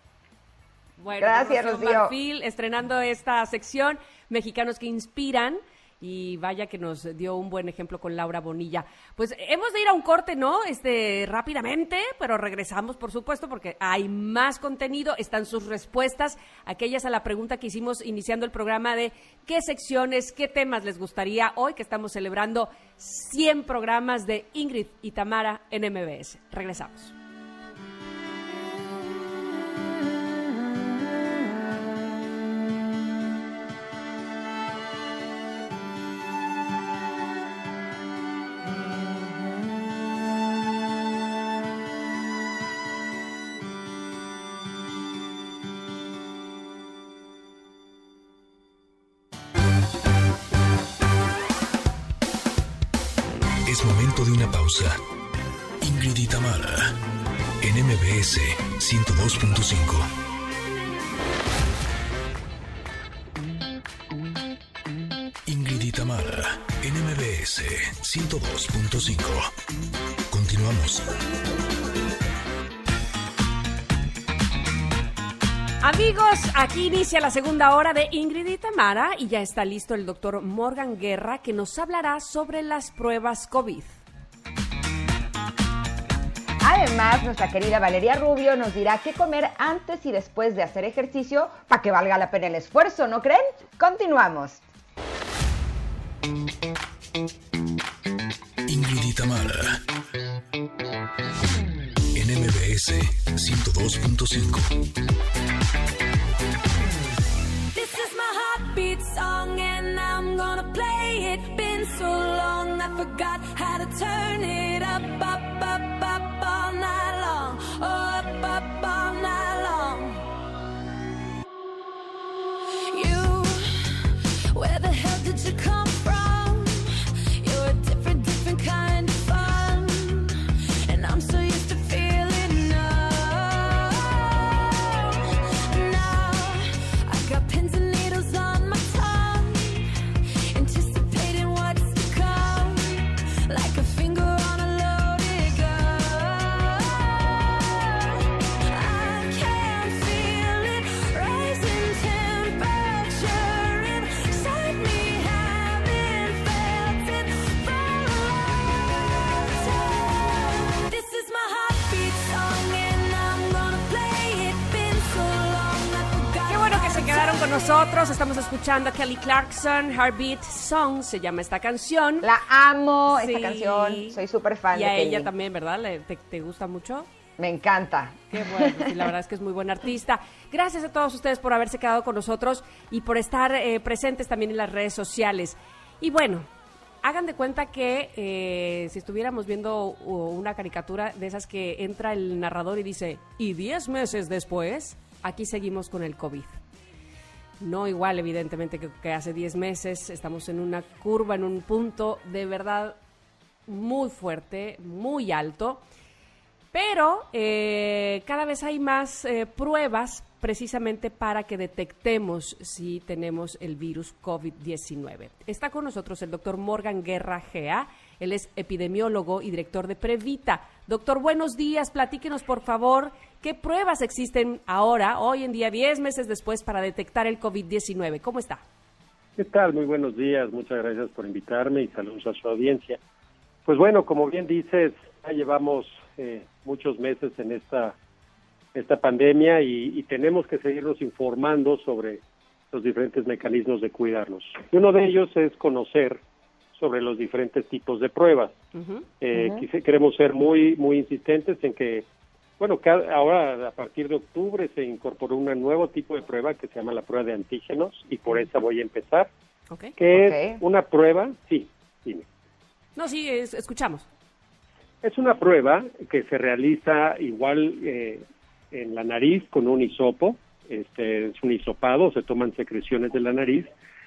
Bueno, Gracias, Rocío Rocío. Marfil, estrenando esta sección, Mexicanos que Inspiran, y vaya que nos dio un buen ejemplo con Laura Bonilla. Pues hemos de ir a un corte, ¿no? Este, rápidamente, pero regresamos, por supuesto, porque hay más contenido, están sus respuestas, aquellas a la pregunta que hicimos iniciando el programa de qué secciones, qué temas les gustaría hoy, que estamos celebrando cien programas de Ingrid y Tamara en M B S. Regresamos. Es momento de una pausa. Ingrid y Tamara, en M B S ciento dos punto cinco. Ingrid y Tamara, en M B S ciento dos punto cinco. Continuamos. Amigos, aquí inicia la segunda hora de Ingrid y Tamara y ya está listo el doctor Morgan Guerra, que nos hablará sobre las pruebas COVID. Además, nuestra querida Valeria Rubio nos dirá qué comer antes y después de hacer ejercicio para que valga la pena el esfuerzo, ¿no creen? Continuamos. Ingrid y Tamara, en M B S ciento dos punto cinco. This is my heartbeat song and I'm gonna play it. Been so long I forgot how to turn it up, up, up, up all night long. Oh, up, up all night long. You, where the hell did you come from? You're a different, different kind of fun, and I'm so used to feeling numb. Now I got pins and needles on my tongue, anticipating what's to come, like a finger on a loaded gun. I can feel it rising temperature inside me, haven't felt it for a long time. This is my heartbeat song and I'm gonna play it. Been so long I forgot. Qué bueno que se quedaron con nosotros. Estamos escuchando a Kelly Clarkson, Heartbeat Song, se llama esta canción. La amo, Sí. esta canción. Soy súper fan Y de a ella Kelly. también, ¿verdad? ¿Le- te, te gusta mucho? Me encanta. Qué bueno, sí, la verdad es que es muy buen artista. Gracias a todos ustedes por haberse quedado con nosotros y por estar eh, presentes también en las redes sociales. Y bueno, hagan de cuenta que eh, si estuviéramos viendo uh, una caricatura de esas que entra el narrador y dice, y diez meses después, aquí seguimos con el COVID. No igual, evidentemente, que, que hace diez meses. Estamos en una curva, en un punto de verdad muy fuerte, muy alto. Pero eh, cada vez hay más eh, pruebas precisamente para que detectemos si tenemos el virus COVID diecinueve. Está con nosotros el doctor Morgan Guerra Gea. Él es epidemiólogo y director de Previta. Doctor, buenos días. Platíquenos, por favor, ¿qué pruebas existen ahora, hoy en día, diez meses después, para detectar el COVID diecinueve? ¿Cómo está? ¿Qué tal? Muy buenos días. Muchas gracias por invitarme y saludos a su audiencia. Pues bueno, como bien dices, ya llevamos eh, muchos meses en esta esta pandemia y, y tenemos que seguirnos informando sobre los diferentes mecanismos de cuidarnos. Y uno de ellos es conocer sobre los diferentes tipos de pruebas. Uh-huh. Eh, Ujú. quise- queremos ser muy muy insistentes en que, bueno, cada, ahora a partir de octubre se incorporó un nuevo tipo de prueba que se llama la prueba de antígenos y por esa voy a empezar, Ok. que Ok. es una prueba, sí, dime. No, sí, es- escuchamos. Es una prueba que se realiza igual eh, en la nariz con un hisopo, este es un hisopado, se toman secreciones de la nariz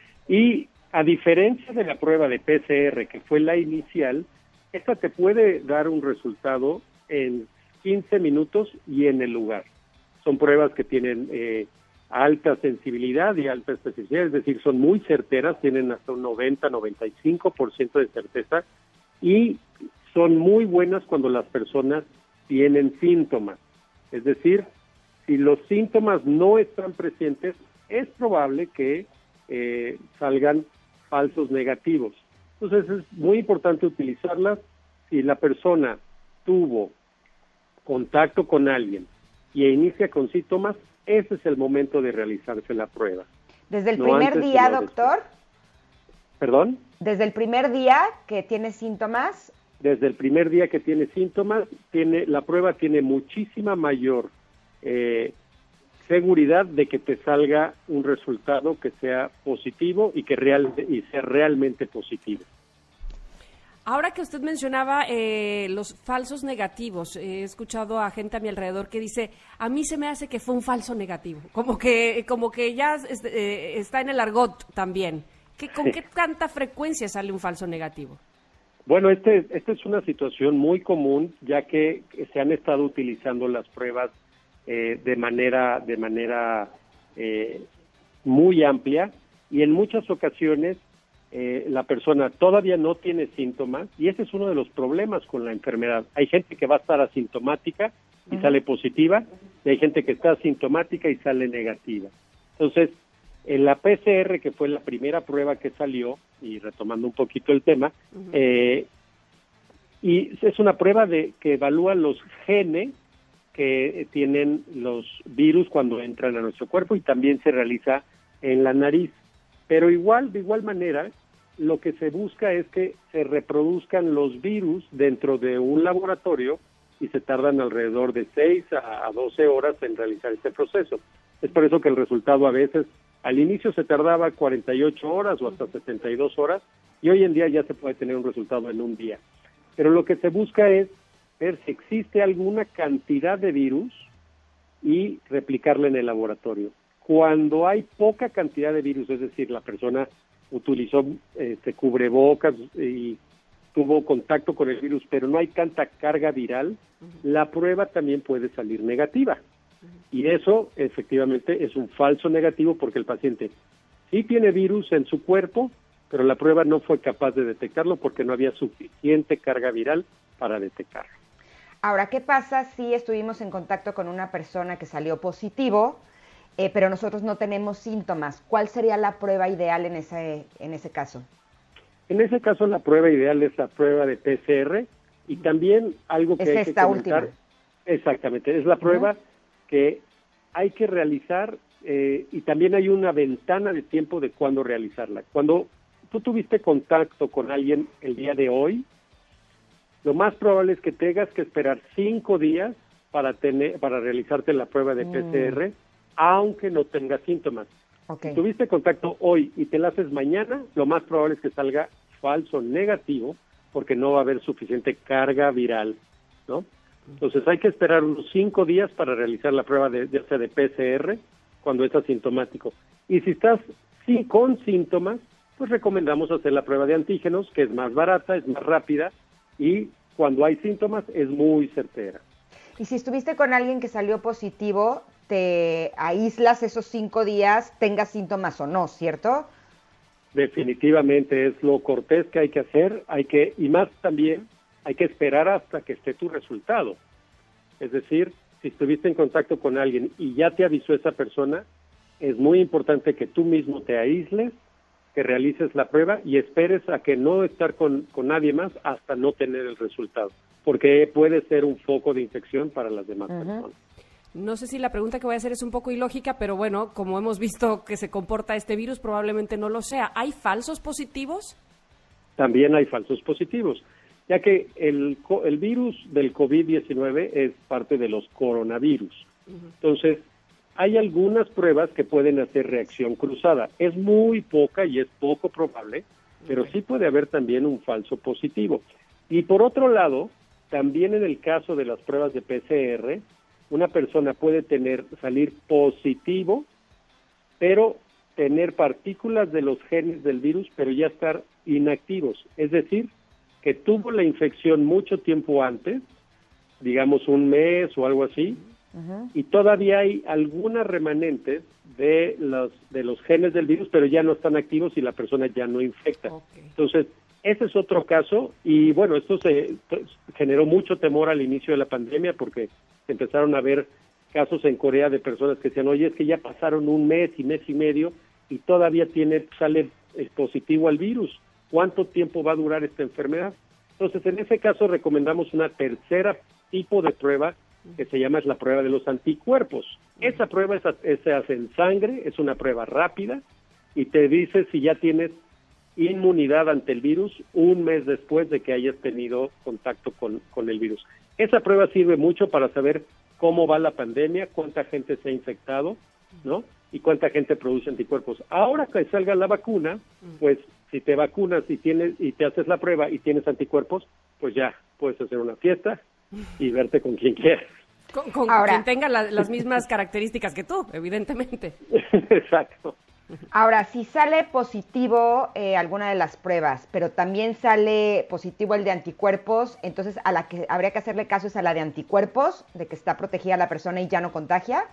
y a diferencia de la prueba de P C R que fue la inicial, esta te puede dar un resultado en quince minutos y en el lugar. Son pruebas que tienen eh, alta sensibilidad y alta especificidad, es decir, son muy certeras, tienen hasta un noventa, noventa y cinco por ciento de certeza y son muy buenas cuando las personas tienen síntomas. Es decir, si los síntomas no están presentes, es probable que eh, salgan falsos negativos. Entonces es muy importante utilizarlas si la persona tuvo contacto con alguien y inicia con síntomas, ese es el momento de realizarse la prueba. Desde el No primer antes, día, sino doctor, ¿Perdón? desde el primer día que tiene síntomas, Desde el primer día que tiene síntomas, tiene la prueba tiene muchísima mayor eh, seguridad de que te salga un resultado que sea positivo y que real y sea realmente positivo. Ahora que usted mencionaba eh, los falsos negativos, he escuchado a gente a mi alrededor que dice, a mí se me hace que fue un falso negativo, como que como que ya es- eh, está en el argot también. ¿Qué, ¿Con qué tanta frecuencia sale un falso negativo? Bueno, este, esta es una situación muy común, ya que se han estado utilizando las pruebas eh, de manera, de manera eh, muy amplia y en muchas ocasiones eh, la persona todavía no tiene síntomas y ese es uno de los problemas con la enfermedad. Hay gente que va a estar asintomática y sale positiva y hay gente que está asintomática y sale negativa. Entonces, en la P C R, que fue la primera prueba que salió, y retomando un poquito el tema, Uh-huh. eh, y es una prueba de que evalúa los genes que tienen los virus cuando entran a nuestro cuerpo y también se realiza en la nariz. Pero igual, de igual manera, lo que se busca es que se reproduzcan los virus dentro de un laboratorio y se tardan alrededor de seis a doce horas en realizar este proceso. Es por eso que el resultado a veces, al inicio se tardaba cuarenta y ocho horas o hasta setenta y dos horas, Y hoy en día ya se puede tener un resultado en un día. Pero lo que se busca es ver si existe alguna cantidad de virus y replicarla en el laboratorio. Cuando hay poca cantidad de virus, es decir, la persona utilizó este, cubrebocas y tuvo contacto con el virus, pero no hay tanta carga viral, uh-huh. la prueba también puede salir negativa. Uh-huh. Y eso, efectivamente, es un falso negativo porque el paciente sí tiene virus en su cuerpo, pero la prueba no fue capaz de detectarlo porque no había suficiente carga viral para detectarlo. Ahora, ¿qué pasa si estuvimos en contacto con una persona que salió positivo, eh, pero nosotros no tenemos síntomas? ¿Cuál sería la prueba ideal en ese, en ese caso? En ese caso, la prueba ideal es la prueba de P C R y también algo que es hay esta que comentar. Última. Exactamente, es la prueba uh-huh. que hay que realizar eh, y también hay una ventana de tiempo de cuándo realizarla. Cuando tú tuviste contacto con alguien el día de hoy, lo más probable es que tengas que esperar cinco días para tener para realizarte la prueba de mm. P C R, aunque no tengas síntomas. Okay. Si tuviste contacto hoy y te la haces mañana, lo más probable es que salga falso negativo, porque no va a haber suficiente carga viral, ¿no? Entonces hay que esperar unos cinco días para realizar la prueba de, ya sea de P C R, cuando es asintomático. Y si estás sí, con síntomas, pues recomendamos hacer la prueba de antígenos, que es más barata, es más rápida, y cuando hay síntomas es muy certera. Y si estuviste con alguien que salió positivo, te aíslas esos cinco días, tengas síntomas o no, ¿cierto? Definitivamente es lo cortés que hay que hacer, hay que, y más también, hay que esperar hasta que esté tu resultado. Es decir, si estuviste en contacto con alguien y ya te avisó esa persona, es muy importante que tú mismo te aísles, que realices la prueba y esperes a que no estar con, con nadie más hasta no tener el resultado, porque puede ser un foco de infección para las demás uh-huh. personas. No sé si la pregunta que voy a hacer es un poco ilógica, pero bueno, como hemos visto que se comporta este virus, probablemente no lo sea. ¿Hay falsos positivos? También hay falsos positivos, ya que el, el virus del COVID diecinueve es parte de los coronavirus. Uh-huh. Entonces, hay algunas pruebas que pueden hacer reacción cruzada. Es muy poca y es poco probable, pero okay. sí puede haber también un falso positivo. Y por otro lado, también en el caso de las pruebas de P C R, una persona puede tener salir positivo, pero tener partículas de los genes del virus, pero ya estar inactivos. Es decir, que tuvo la infección mucho tiempo antes, digamos un mes o algo así, uh-huh. y todavía hay algunas remanentes de los de los genes del virus, pero ya no están activos y la persona ya no infecta. Okay. Entonces, ese es otro caso, y bueno, esto se pues, generó mucho temor al inicio de la pandemia porque se empezaron a ver casos en Corea de personas que decían, oye, es que ya pasaron un mes y mes y medio y todavía tiene sale positivo al virus. ¿Cuánto tiempo va a durar esta enfermedad? Entonces, en ese caso recomendamos una tercera tipo de prueba que se llama es la prueba de los anticuerpos. Esa prueba es, se hace en sangre, es una prueba rápida y te dice si ya tienes inmunidad ante el virus un mes después de que hayas tenido contacto con, con el virus. Esa prueba sirve mucho para saber cómo va la pandemia, cuánta gente se ha infectado, ¿no? Y cuánta gente produce anticuerpos. Ahora que salga la vacuna, pues si te vacunas y tienes y te haces la prueba y tienes anticuerpos, pues ya puedes hacer una fiesta y verte con quien quieras. Con, con Ahora, quien tenga la, las mismas características que tú, evidentemente. Exacto. Ahora, si sale positivo eh, alguna de las pruebas, pero también sale positivo el de anticuerpos, entonces a la que habría que hacerle caso es a la de anticuerpos, de que está protegida la persona y ya no contagia.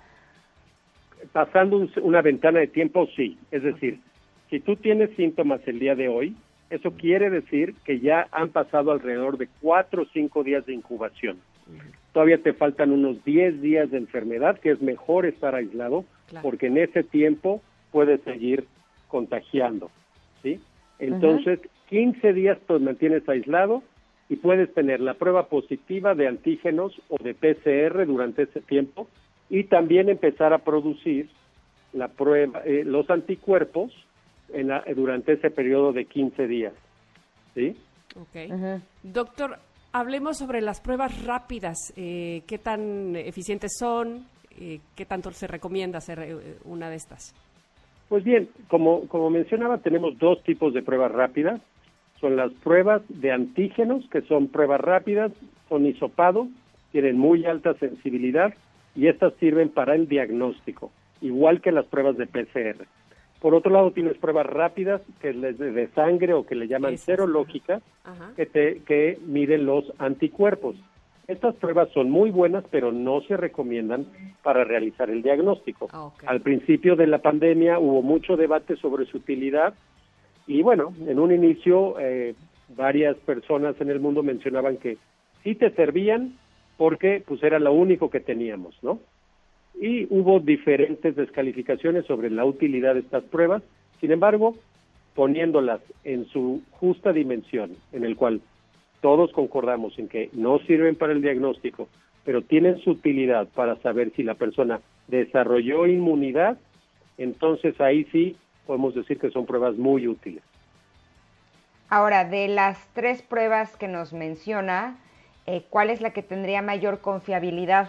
Pasando un, una ventana de tiempo, sí. Es decir, si tú tienes síntomas el día de hoy, eso quiere decir que ya han pasado alrededor de cuatro o cinco días de incubación. Todavía te faltan unos diez días de enfermedad, que es mejor estar aislado, claro. porque en ese tiempo puedes seguir contagiando, ¿sí? Entonces, uh-huh. quince días te mantienes aislado y puedes tener la prueba positiva de antígenos o de P C R durante ese tiempo y también empezar a producir la prueba, eh, los anticuerpos en la, durante ese periodo de quince días, ¿sí? Ok. Uh-huh. Doctor, hablemos sobre las pruebas rápidas. Eh, ¿Qué tan eficientes son? Eh, ¿Qué tanto se recomienda hacer eh, una de estas? Pues bien, como, como mencionaba, tenemos dos tipos de pruebas rápidas. son las pruebas de antígenos, que son pruebas rápidas, son hisopado, tienen muy alta sensibilidad y estas sirven para el diagnóstico, igual que las pruebas de P C R. Por otro lado, tienes pruebas rápidas que es de, de sangre o que le llaman Esas. serológicas, Ajá. que, te, que miden los anticuerpos. Estas pruebas son muy buenas, pero no se recomiendan para realizar el diagnóstico. Ah, ok. Al principio de la pandemia hubo mucho debate sobre su utilidad y bueno, en un inicio eh, varias personas en el mundo mencionaban que sí te servían porque pues era lo único que teníamos, ¿no? Y hubo diferentes descalificaciones sobre la utilidad de estas pruebas. Sin embargo, poniéndolas en su justa dimensión, en el cual todos concordamos en que no sirven para el diagnóstico, pero tienen su utilidad para saber si la persona desarrolló inmunidad, entonces ahí sí podemos decir que son pruebas muy útiles. Ahora, de las tres pruebas que nos menciona, eh, ¿cuál es la que tendría mayor confiabilidad?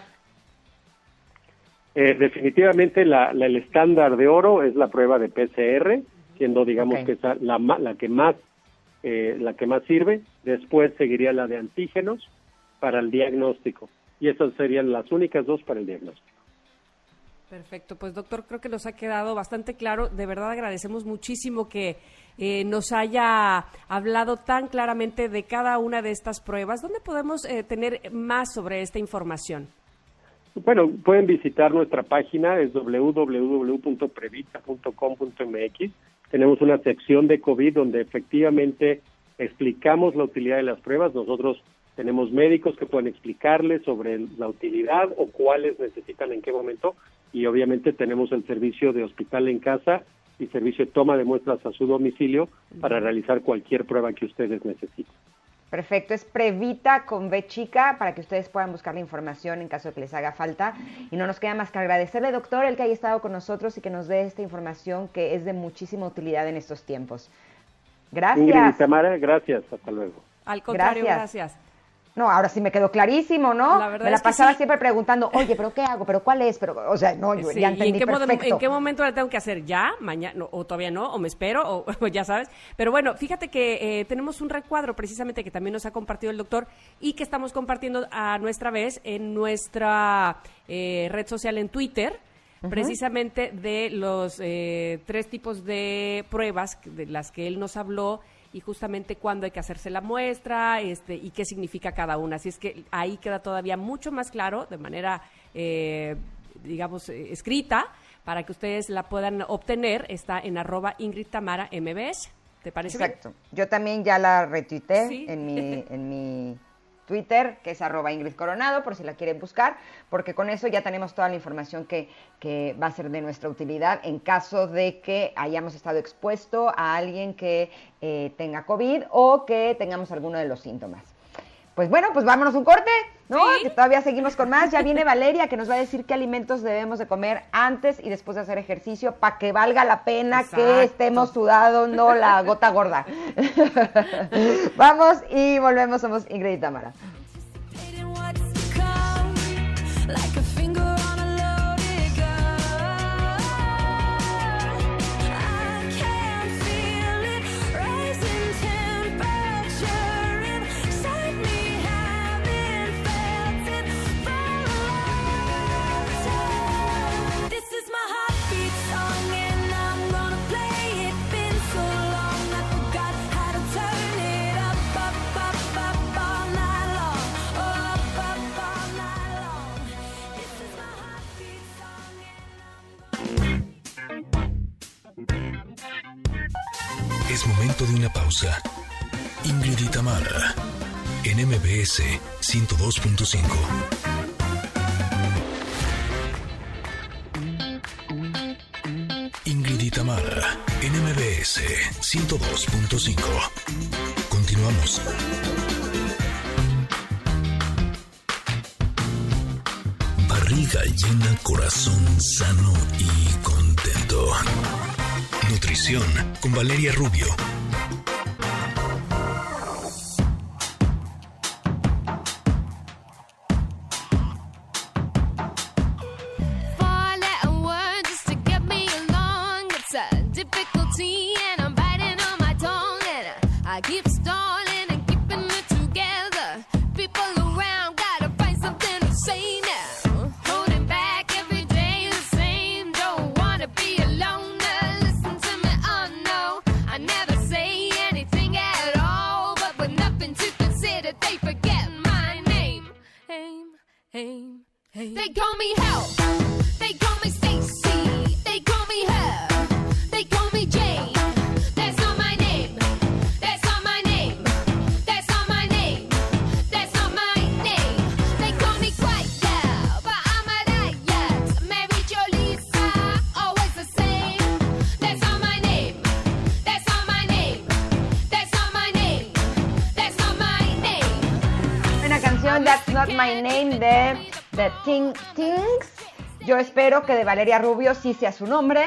Eh, definitivamente la, la- el estándar de oro es la prueba de P C R, siendo digamos Ok. que esa la, ma- la que más eh, la que más sirve. Después seguiría la de antígenos para el diagnóstico y esas serían las únicas dos para el diagnóstico. Perfecto, pues doctor, creo que nos ha quedado bastante claro. De verdad agradecemos muchísimo que eh, nos haya hablado tan claramente de cada una de estas pruebas. ¿Dónde podemos eh, tener más sobre esta información? Bueno, pueden visitar nuestra página, es doble u doble u doble u punto previta punto com punto m x. Tenemos una sección de COVID donde efectivamente explicamos la utilidad de las pruebas. Nosotros tenemos médicos que pueden explicarles sobre la utilidad o cuáles necesitan en qué momento, y obviamente tenemos el servicio de hospital en casa y servicio de toma de muestras a su domicilio para realizar cualquier prueba que ustedes necesiten. Perfecto, es Previta con B chica para que ustedes puedan buscar la información en caso de que les haga falta. Y no nos queda más que agradecerle, doctor, el que haya estado con nosotros y que nos dé esta información que es de muchísima utilidad en estos tiempos. Gracias. Ingrid y Tamara, gracias. Hasta luego. Al contrario, Gracias. gracias. No, ahora sí me quedó clarísimo, ¿no? La verdad me la es que pasaba sí. siempre preguntando, oye, ¿pero qué hago? ¿Pero cuál es? Pero, o sea, no, yo Sí, ya ¿y entendí en qué, modo- perfecto. en qué momento la tengo que hacer? ¿Ya? ¿Mañana? No, ¿o todavía no? ¿O me espero? O o ya sabes. Pero bueno, fíjate que eh, tenemos un recuadro precisamente que también nos ha compartido el doctor y que estamos compartiendo a nuestra vez en nuestra eh, red social en Twitter, precisamente de los eh, tres tipos de pruebas de las que él nos habló y justamente cuándo hay que hacerse la muestra este y qué significa cada una. Así es que ahí queda todavía mucho más claro, de manera, eh, digamos, eh, escrita, para que ustedes la puedan obtener. Está en arroba Ingrid Tamara M B S. ¿Te parece bien? Exacto. Yo también ya la retuiteé Sí. en mi, en mi Twitter, que es arroba Ingrid Coronado, por si la quieren buscar, porque con eso ya tenemos toda la información que, que va a ser de nuestra utilidad en caso de que hayamos estado expuesto a alguien que eh, tenga COVID o que tengamos alguno de los síntomas. Pues bueno, pues vámonos un corte, ¿no? Sí. Que todavía seguimos con más. Ya viene Valeria, que nos va a decir qué alimentos debemos de comer antes y después de hacer ejercicio para que valga la pena Exacto. que estemos sudando la gota gorda. Vamos y volvemos. Somos Ingrid y Tamara. Anticipating what's to come, like a finger on a loaded gun. I can feel it rising temperature inside me, haven't felt it for a long time. This is my heartbeat song and I'm gonna play it. Been so long I forgot how to turn it up, up, up, up all night long. Oh, up, up all night long. This is my heartbeat song and I'm Es momento de una pausa. Ingrid y Tamara, en M B S ciento dos punto cinco. Ingrid y Tamara, en M B S ciento dos punto cinco. Continuamos. Barriga llena, corazón sano y contento. Nutrición con Valeria Rubio. four-letter word just to get me along. It's a difficulty and I'm biting on my tongue and I, I keep keep stalling and keeping it together. People around gotta find something to say now. Holding back every day the same. Don't wanna be alone. Listen to me, oh no. I never say anything at all, but with nothing to consider, they forget my name. Aim, aim, aim. They call me Help. They call me Stacy. They call me Her. They call me Jane. That's not my name. That's not my name. That's not my name. That's not my name. They call me Quiet Girl, but I'm a riot. Mary Jo Lisa, always the same. That's not my name. That's not my name. That's not my name. That's not my name. Una canción, That's Not My Name, de The Ting Tings. Yo espero que de Valeria Rubio sí sea su nombre,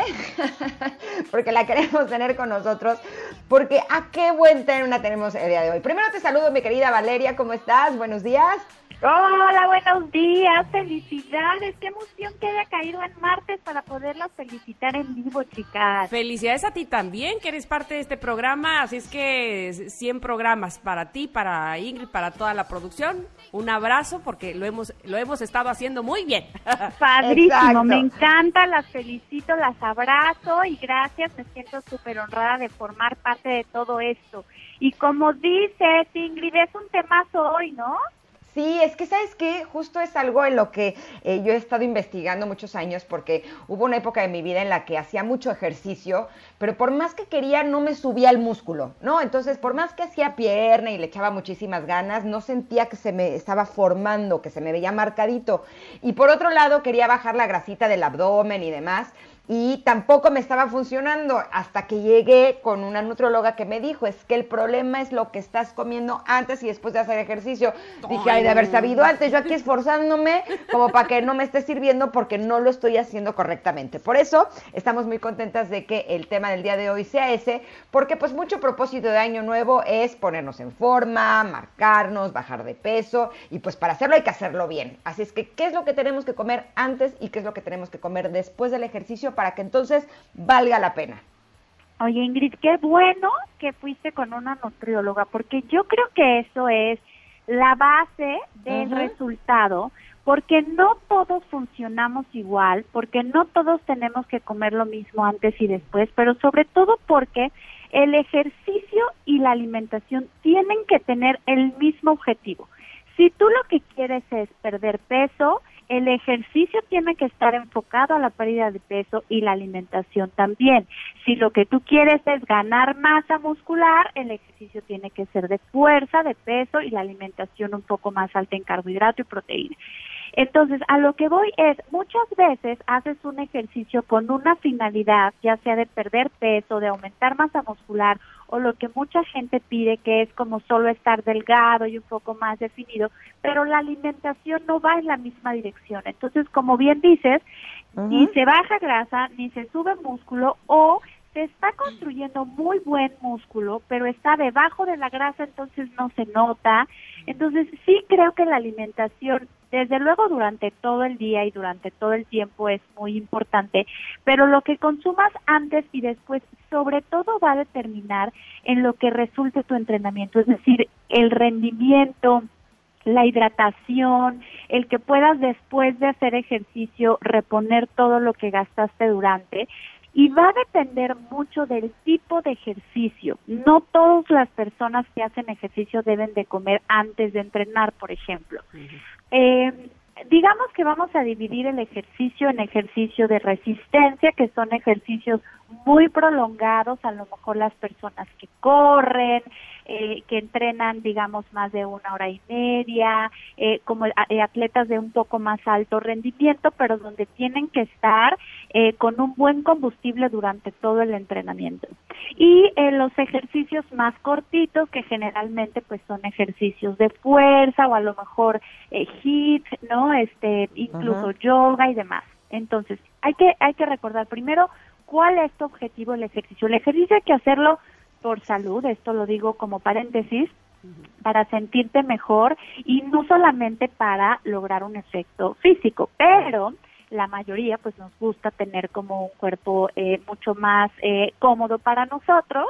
porque la queremos tener con nosotros, porque a qué buen tema tenemos el día de hoy. Primero te saludo, mi querida Valeria, ¿cómo estás? Buenos días. Hola, buenos días, felicidades, qué emoción que haya caído en martes para poderlos felicitar en vivo, chicas. Felicidades a ti también, que eres parte de este programa, así es que cien programas para ti, para Ingrid, para toda la producción. Un abrazo porque lo hemos lo hemos estado haciendo muy bien. Padrísimo, Exacto. Me encanta, las felicito, las abrazo y gracias, me siento súper honrada de formar parte de todo esto. Y como dices, Ingrid, es un temazo hoy, ¿no? Sí, es que, ¿sabes qué? Justo es algo en lo que eh, yo he estado investigando muchos años, porque hubo una época de mi vida en la que hacía mucho ejercicio, pero por más que quería no me subía el músculo, ¿no? Entonces, por más que hacía pierna y le echaba muchísimas ganas, no sentía que se me estaba formando, que se me veía marcadito. Y por otro lado, quería bajar la grasita del abdomen y demás, y tampoco me estaba funcionando hasta que llegué con una nutrióloga que me dijo, es que el problema es lo que estás comiendo antes y después de hacer ejercicio. Dije, ay, de haber sabido antes, yo aquí esforzándome como para que no me esté sirviendo porque no lo estoy haciendo correctamente. Por eso estamos muy contentas de que el tema del día de hoy sea ese, porque pues mucho propósito de año nuevo es ponernos en forma, marcarnos, bajar de peso, y pues para hacerlo hay que hacerlo bien. Así es que, ¿qué es lo que tenemos que comer antes y qué es lo que tenemos que comer después del ejercicio para que entonces valga la pena? Oye, Ingrid, qué bueno que fuiste con una nutrióloga, porque yo creo que eso es la base del Ujú. resultado, porque no todos funcionamos igual, porque no todos tenemos que comer lo mismo antes y después, pero sobre todo porque el ejercicio y la alimentación tienen que tener el mismo objetivo. Si tú lo que quieres es perder peso, el ejercicio tiene que estar enfocado a la pérdida de peso y la alimentación también. Si lo que tú quieres es ganar masa muscular, el ejercicio tiene que ser de fuerza, de peso y la alimentación un poco más alta en carbohidrato y proteína. Entonces, a lo que voy es, muchas veces haces un ejercicio con una finalidad, ya sea de perder peso, de aumentar masa muscular, o lo que mucha gente pide, que es como solo estar delgado y un poco más definido, pero la alimentación no va en la misma dirección. Entonces, como bien dices, uh-huh. ni se baja grasa, ni se sube músculo, o se está construyendo muy buen músculo, pero está debajo de la grasa, entonces no se nota. Entonces, sí creo que la alimentación, desde luego durante todo el día y durante todo el tiempo, es muy importante, pero lo que consumas antes y después, sobre todo va a determinar en lo que resulte tu entrenamiento, es decir, el rendimiento, la hidratación, el que puedas después de hacer ejercicio reponer todo lo que gastaste durante. Y va a depender mucho del tipo de ejercicio. No todas las personas que hacen ejercicio deben de comer antes de entrenar, por ejemplo. Uh-huh. Eh, digamos que vamos a dividir el ejercicio en ejercicio de resistencia, que son ejercicios muy prolongados, a lo mejor las personas que corren, eh, que entrenan, digamos, más de una hora y media, eh, como eh, atletas de un poco más alto rendimiento, pero donde tienen que estar eh, con un buen combustible durante todo el entrenamiento. Y eh, los ejercicios más cortitos, que generalmente pues son ejercicios de fuerza o a lo mejor eh, HIIT, ¿no? Este, incluso uh-huh. yoga y demás. Entonces, hay que hay que recordar primero cuál es tu objetivo del ejercicio. El ejercicio hay que hacerlo por salud, esto lo digo como paréntesis, uh-huh. para sentirte mejor y no solamente para lograr un efecto físico, pero la mayoría pues nos gusta tener como un cuerpo eh, mucho más eh, cómodo para nosotros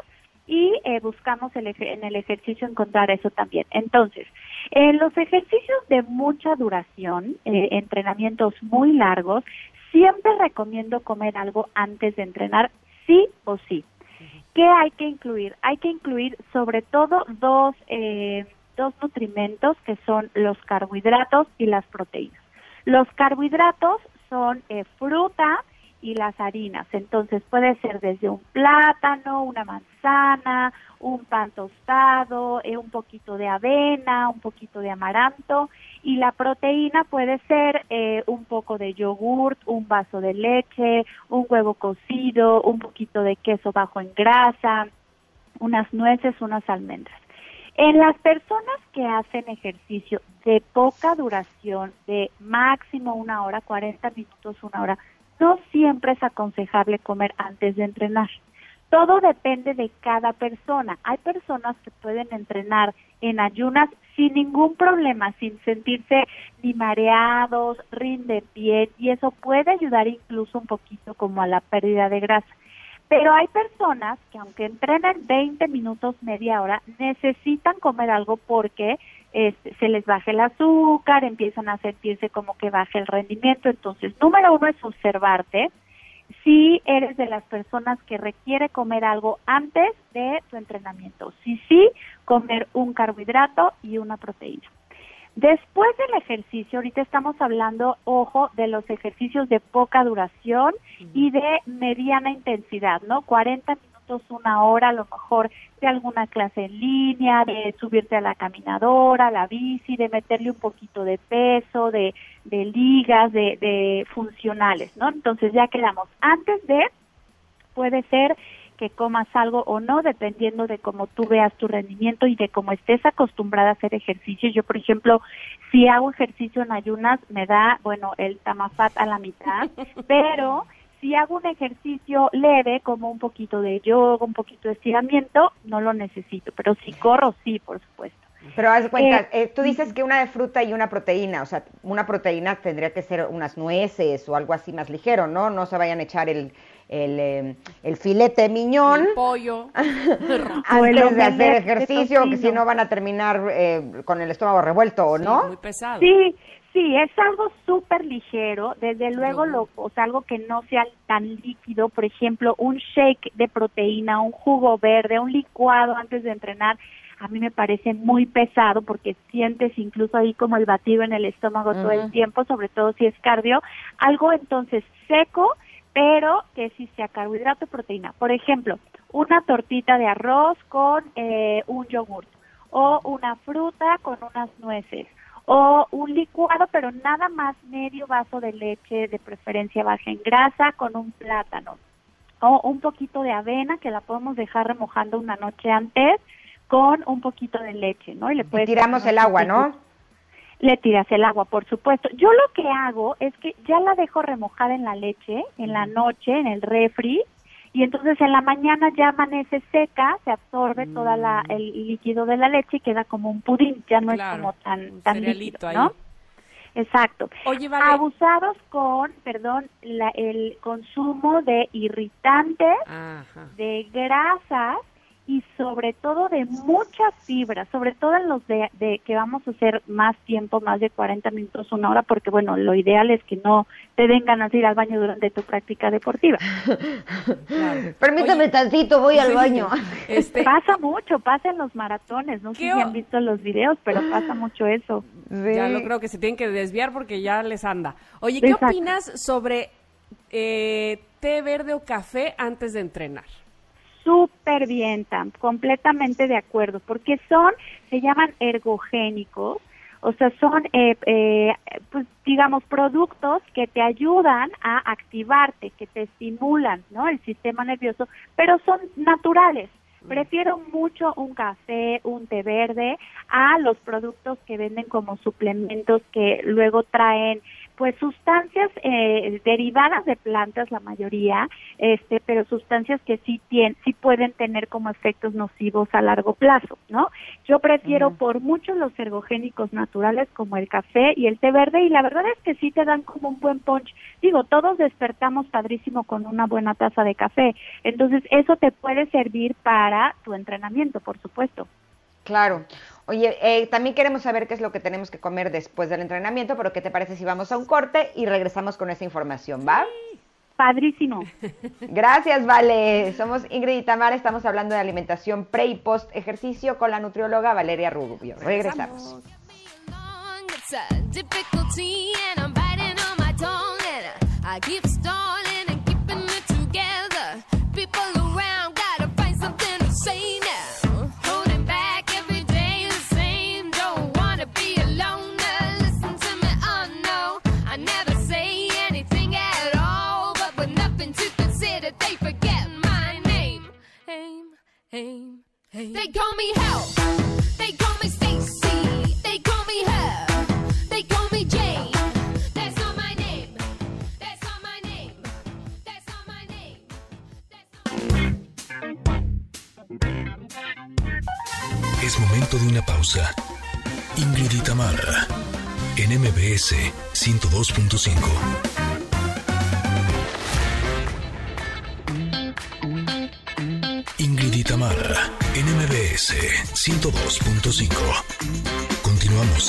y eh, buscamos el eje- en el ejercicio encontrar eso también. Entonces, en los ejercicios de mucha duración, eh, entrenamientos muy largos, siempre recomiendo comer algo antes de entrenar, sí o sí. ¿Qué hay que incluir? Hay que incluir sobre todo dos, eh, dos nutrimentos que son los carbohidratos y las proteínas. Los carbohidratos son eh, fruta y las harinas, entonces puede ser desde un plátano, una manzana, un pan tostado, eh, un poquito de avena, un poquito de amaranto, y la proteína puede ser eh, un poco de yogurt, un vaso de leche, un huevo cocido, un poquito de queso bajo en grasa, unas nueces, unas almendras. En las personas que hacen ejercicio de poca duración, de máximo una hora, cuarenta minutos, una hora, no siempre es aconsejable comer antes de entrenar. Todo depende de cada persona. Hay personas que pueden entrenar en ayunas sin ningún problema, sin sentirse ni mareados, rinde bien, y eso puede ayudar incluso un poquito como a la pérdida de grasa. Pero hay personas que aunque entrenen veinte minutos, media hora, necesitan comer algo porque este, se les baja el azúcar, empiezan a sentirse como que baja el rendimiento. Entonces, número uno es observarte si eres de las personas que requiere comer algo antes de tu entrenamiento. Si sí, comer un carbohidrato y una proteína. Después del ejercicio, ahorita estamos hablando, ojo, de los ejercicios de poca duración y de mediana intensidad, ¿no? cuarenta minutos, una hora, a lo mejor de alguna clase en línea, de subirte a la caminadora, a la bici, de meterle un poquito de peso, de, de ligas, de, de funcionales, ¿no? Entonces ya quedamos. Antes de, puede ser que comas algo o no, dependiendo de cómo tú veas tu rendimiento y de cómo estés acostumbrada a hacer ejercicio. Yo, por ejemplo, si hago ejercicio en ayunas, me da, bueno, el tamafat a la mitad, pero si hago un ejercicio leve, como un poquito de yoga, un poquito de estiramiento, no lo necesito, pero si corro, sí, por supuesto. Pero haz de cuenta, Eh, eh, tú dices que una de fruta y una proteína, o sea, una proteína tendría que ser unas nueces o algo así más ligero, ¿no? No se vayan a echar el, el, eh, el filete miñón. El pollo. Antes el de omelette hacer de ejercicio, que si tocino. no van a terminar eh, con el estómago revuelto, ¿o no? Muy pesado. Sí, sí, es algo súper ligero, desde luego, lo, o sea, algo que no sea tan líquido, por ejemplo, un shake de proteína, un jugo verde, un licuado antes de entrenar, a mí me parece muy pesado porque sientes incluso ahí como el batido en el estómago todo el Ujú. tiempo, sobre todo si es cardio, algo entonces seco, pero que sí sea carbohidrato y proteína. Por ejemplo, una tortita de arroz con eh, un yogurt, o una fruta con unas nueces, o un licuado, pero nada más medio vaso de leche, de preferencia baja en grasa, con un plátano, o un poquito de avena que la podemos dejar remojando una noche antes con un poquito de leche, ¿no? Y le puedes Tiramos poner el un agua, poquito- ¿no? Le tiras el agua, por supuesto. Yo lo que hago es que ya la dejo remojada en la leche, en la noche, en el refri, y entonces en la mañana ya amanece seca, se absorbe toda la el líquido de la leche y queda como un pudín, ya no Claro, es como tan un tan cerealito líquido, ahí. ¿no? Exacto. Oye, vale. Abusados con, perdón, la, el consumo de irritantes, Ajá. de grasas y sobre todo de muchas fibras, sobre todo en los de, de que vamos a hacer más tiempo, más de cuarenta minutos, una hora, porque bueno, lo ideal es que no te den ganas de ir al baño durante tu práctica deportiva. Claro. Permítame Oye, tantito, voy al sí, baño. Este, Pasa mucho, pasa en los maratones, no sé ¿Qué si o- han visto los videos, pero pasa mucho eso. ya lo creo que se tienen que desviar porque ya les anda. Oye, ¿qué Exacto. opinas sobre eh, té verde o café antes de entrenar? Súper bien, Tam, completamente de acuerdo, porque son, se llaman ergogénicos, o sea, son, eh, eh, pues, digamos, productos que te ayudan a activarte, que te estimulan, ¿no? El sistema nervioso, pero son naturales. Prefiero mucho un café, un té verde, a los productos que venden como suplementos que luego traen pues sustancias eh, derivadas de plantas, la mayoría, este, pero sustancias que sí tienen, sí pueden tener como efectos nocivos a largo plazo, ¿no? Yo prefiero uh-huh. por mucho los ergogénicos naturales como el café y el té verde, y la verdad es que sí te dan como un buen punch. Digo, todos despertamos padrísimo con una buena taza de café, entonces eso te puede servir para tu entrenamiento, por supuesto. Claro. Oye, eh, también queremos saber qué es lo que tenemos que comer después del entrenamiento, pero ¿qué te parece si vamos a un corte y regresamos con esa información, va? Padrísimo. Gracias, Vale. Somos Ingrid y Tamara, estamos hablando de alimentación pre y post ejercicio con la nutrióloga Valeria Rubio. Regresamos. They call me Help, they call me Stacy, they call me Her, they call me Jane. That's not my name, that's not my name, that's not my name, that's Es momento de una pausa. Ingrid y Tamara, en M B S ciento dos punto cinco. Ingrid y Tamara, en M B S ciento dos punto cinco. Continuamos.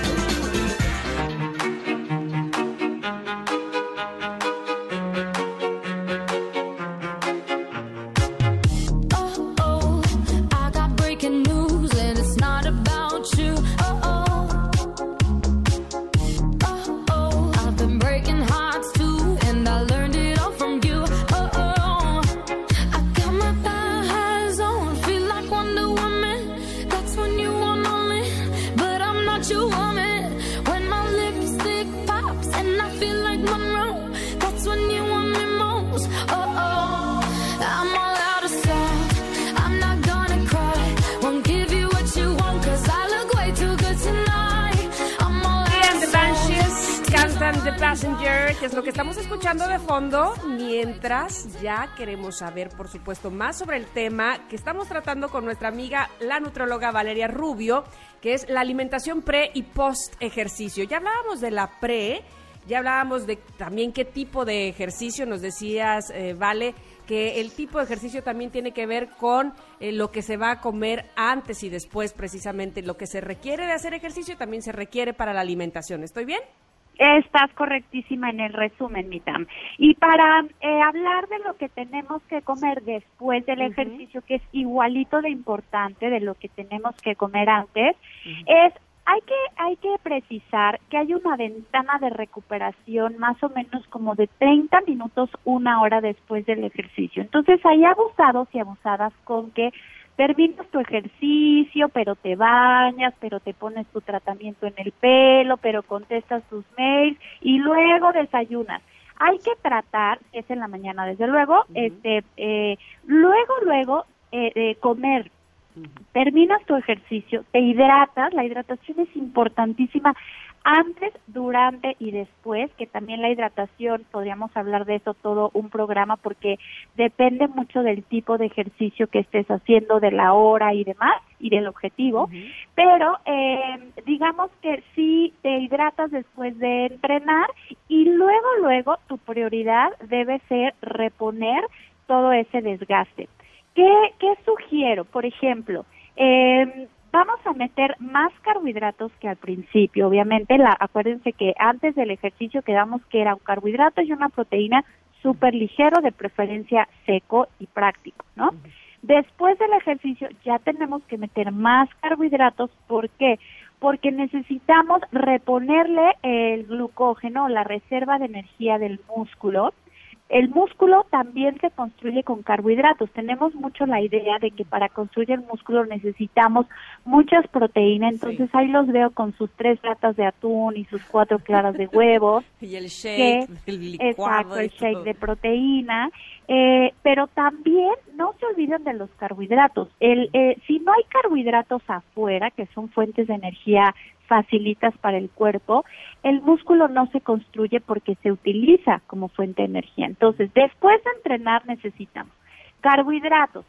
The Passenger, que es lo que estamos escuchando de fondo, mientras ya queremos saber, por supuesto, más sobre el tema que estamos tratando con nuestra amiga, la nutrióloga Valeria Rubio, que es la alimentación pre y post ejercicio. Ya hablábamos de la pre, ya hablábamos de también qué tipo de ejercicio, nos decías, eh, Vale, que el tipo de ejercicio también tiene que ver con eh, lo que se va a comer antes y después, precisamente, lo que se requiere de hacer ejercicio también se requiere para la alimentación. ¿Estoy bien? Estás correctísima en el resumen, Mitam. Y para eh, hablar de lo que tenemos que comer después del uh-huh. ejercicio, que es igualito de importante de lo que tenemos que comer antes, uh-huh. es hay que hay que precisar que hay una ventana de recuperación más o menos como de treinta minutos, una hora después del ejercicio. Entonces, hay abusados y abusadas con que terminas tu ejercicio, pero te bañas, pero te pones tu tratamiento en el pelo, pero contestas tus mails y luego desayunas. Hay que tratar, es en la mañana desde luego, uh-huh. este, eh, luego, luego eh, eh, comer. Uh-huh. Terminas tu ejercicio, te hidratas, la hidratación es importantísima antes, durante y después, que también la hidratación, podríamos hablar de eso todo un programa, porque depende mucho del tipo de ejercicio que estés haciendo, de la hora y demás, y del objetivo, uh-huh. pero eh, digamos que sí te hidratas después de entrenar, y luego, luego, tu prioridad debe ser reponer todo ese desgaste. ¿Qué, qué sugiero? Por ejemplo, eh, vamos a meter más carbohidratos que al principio, obviamente. La, acuérdense que antes del ejercicio quedamos que era un carbohidrato y una proteína súper ligero, de preferencia seco y práctico, ¿no? Uh-huh. Después del ejercicio ya tenemos que meter más carbohidratos. ¿Por qué? Porque necesitamos reponerle el glucógeno, la reserva de energía del músculo. El músculo también se construye con carbohidratos. Tenemos mucho la idea de que para construir el músculo necesitamos muchas proteínas, entonces sí. ahí los veo con sus tres latas de atún y sus cuatro claras de huevo. Y el shake, que, el licuado. Exacto, el shake todo. de proteína. Eh, pero también no se olviden de los carbohidratos. El, eh, si no hay carbohidratos afuera, que son fuentes de energía facilitas para el cuerpo, el músculo no se construye porque se utiliza como fuente de energía. Entonces, después de entrenar necesitamos carbohidratos,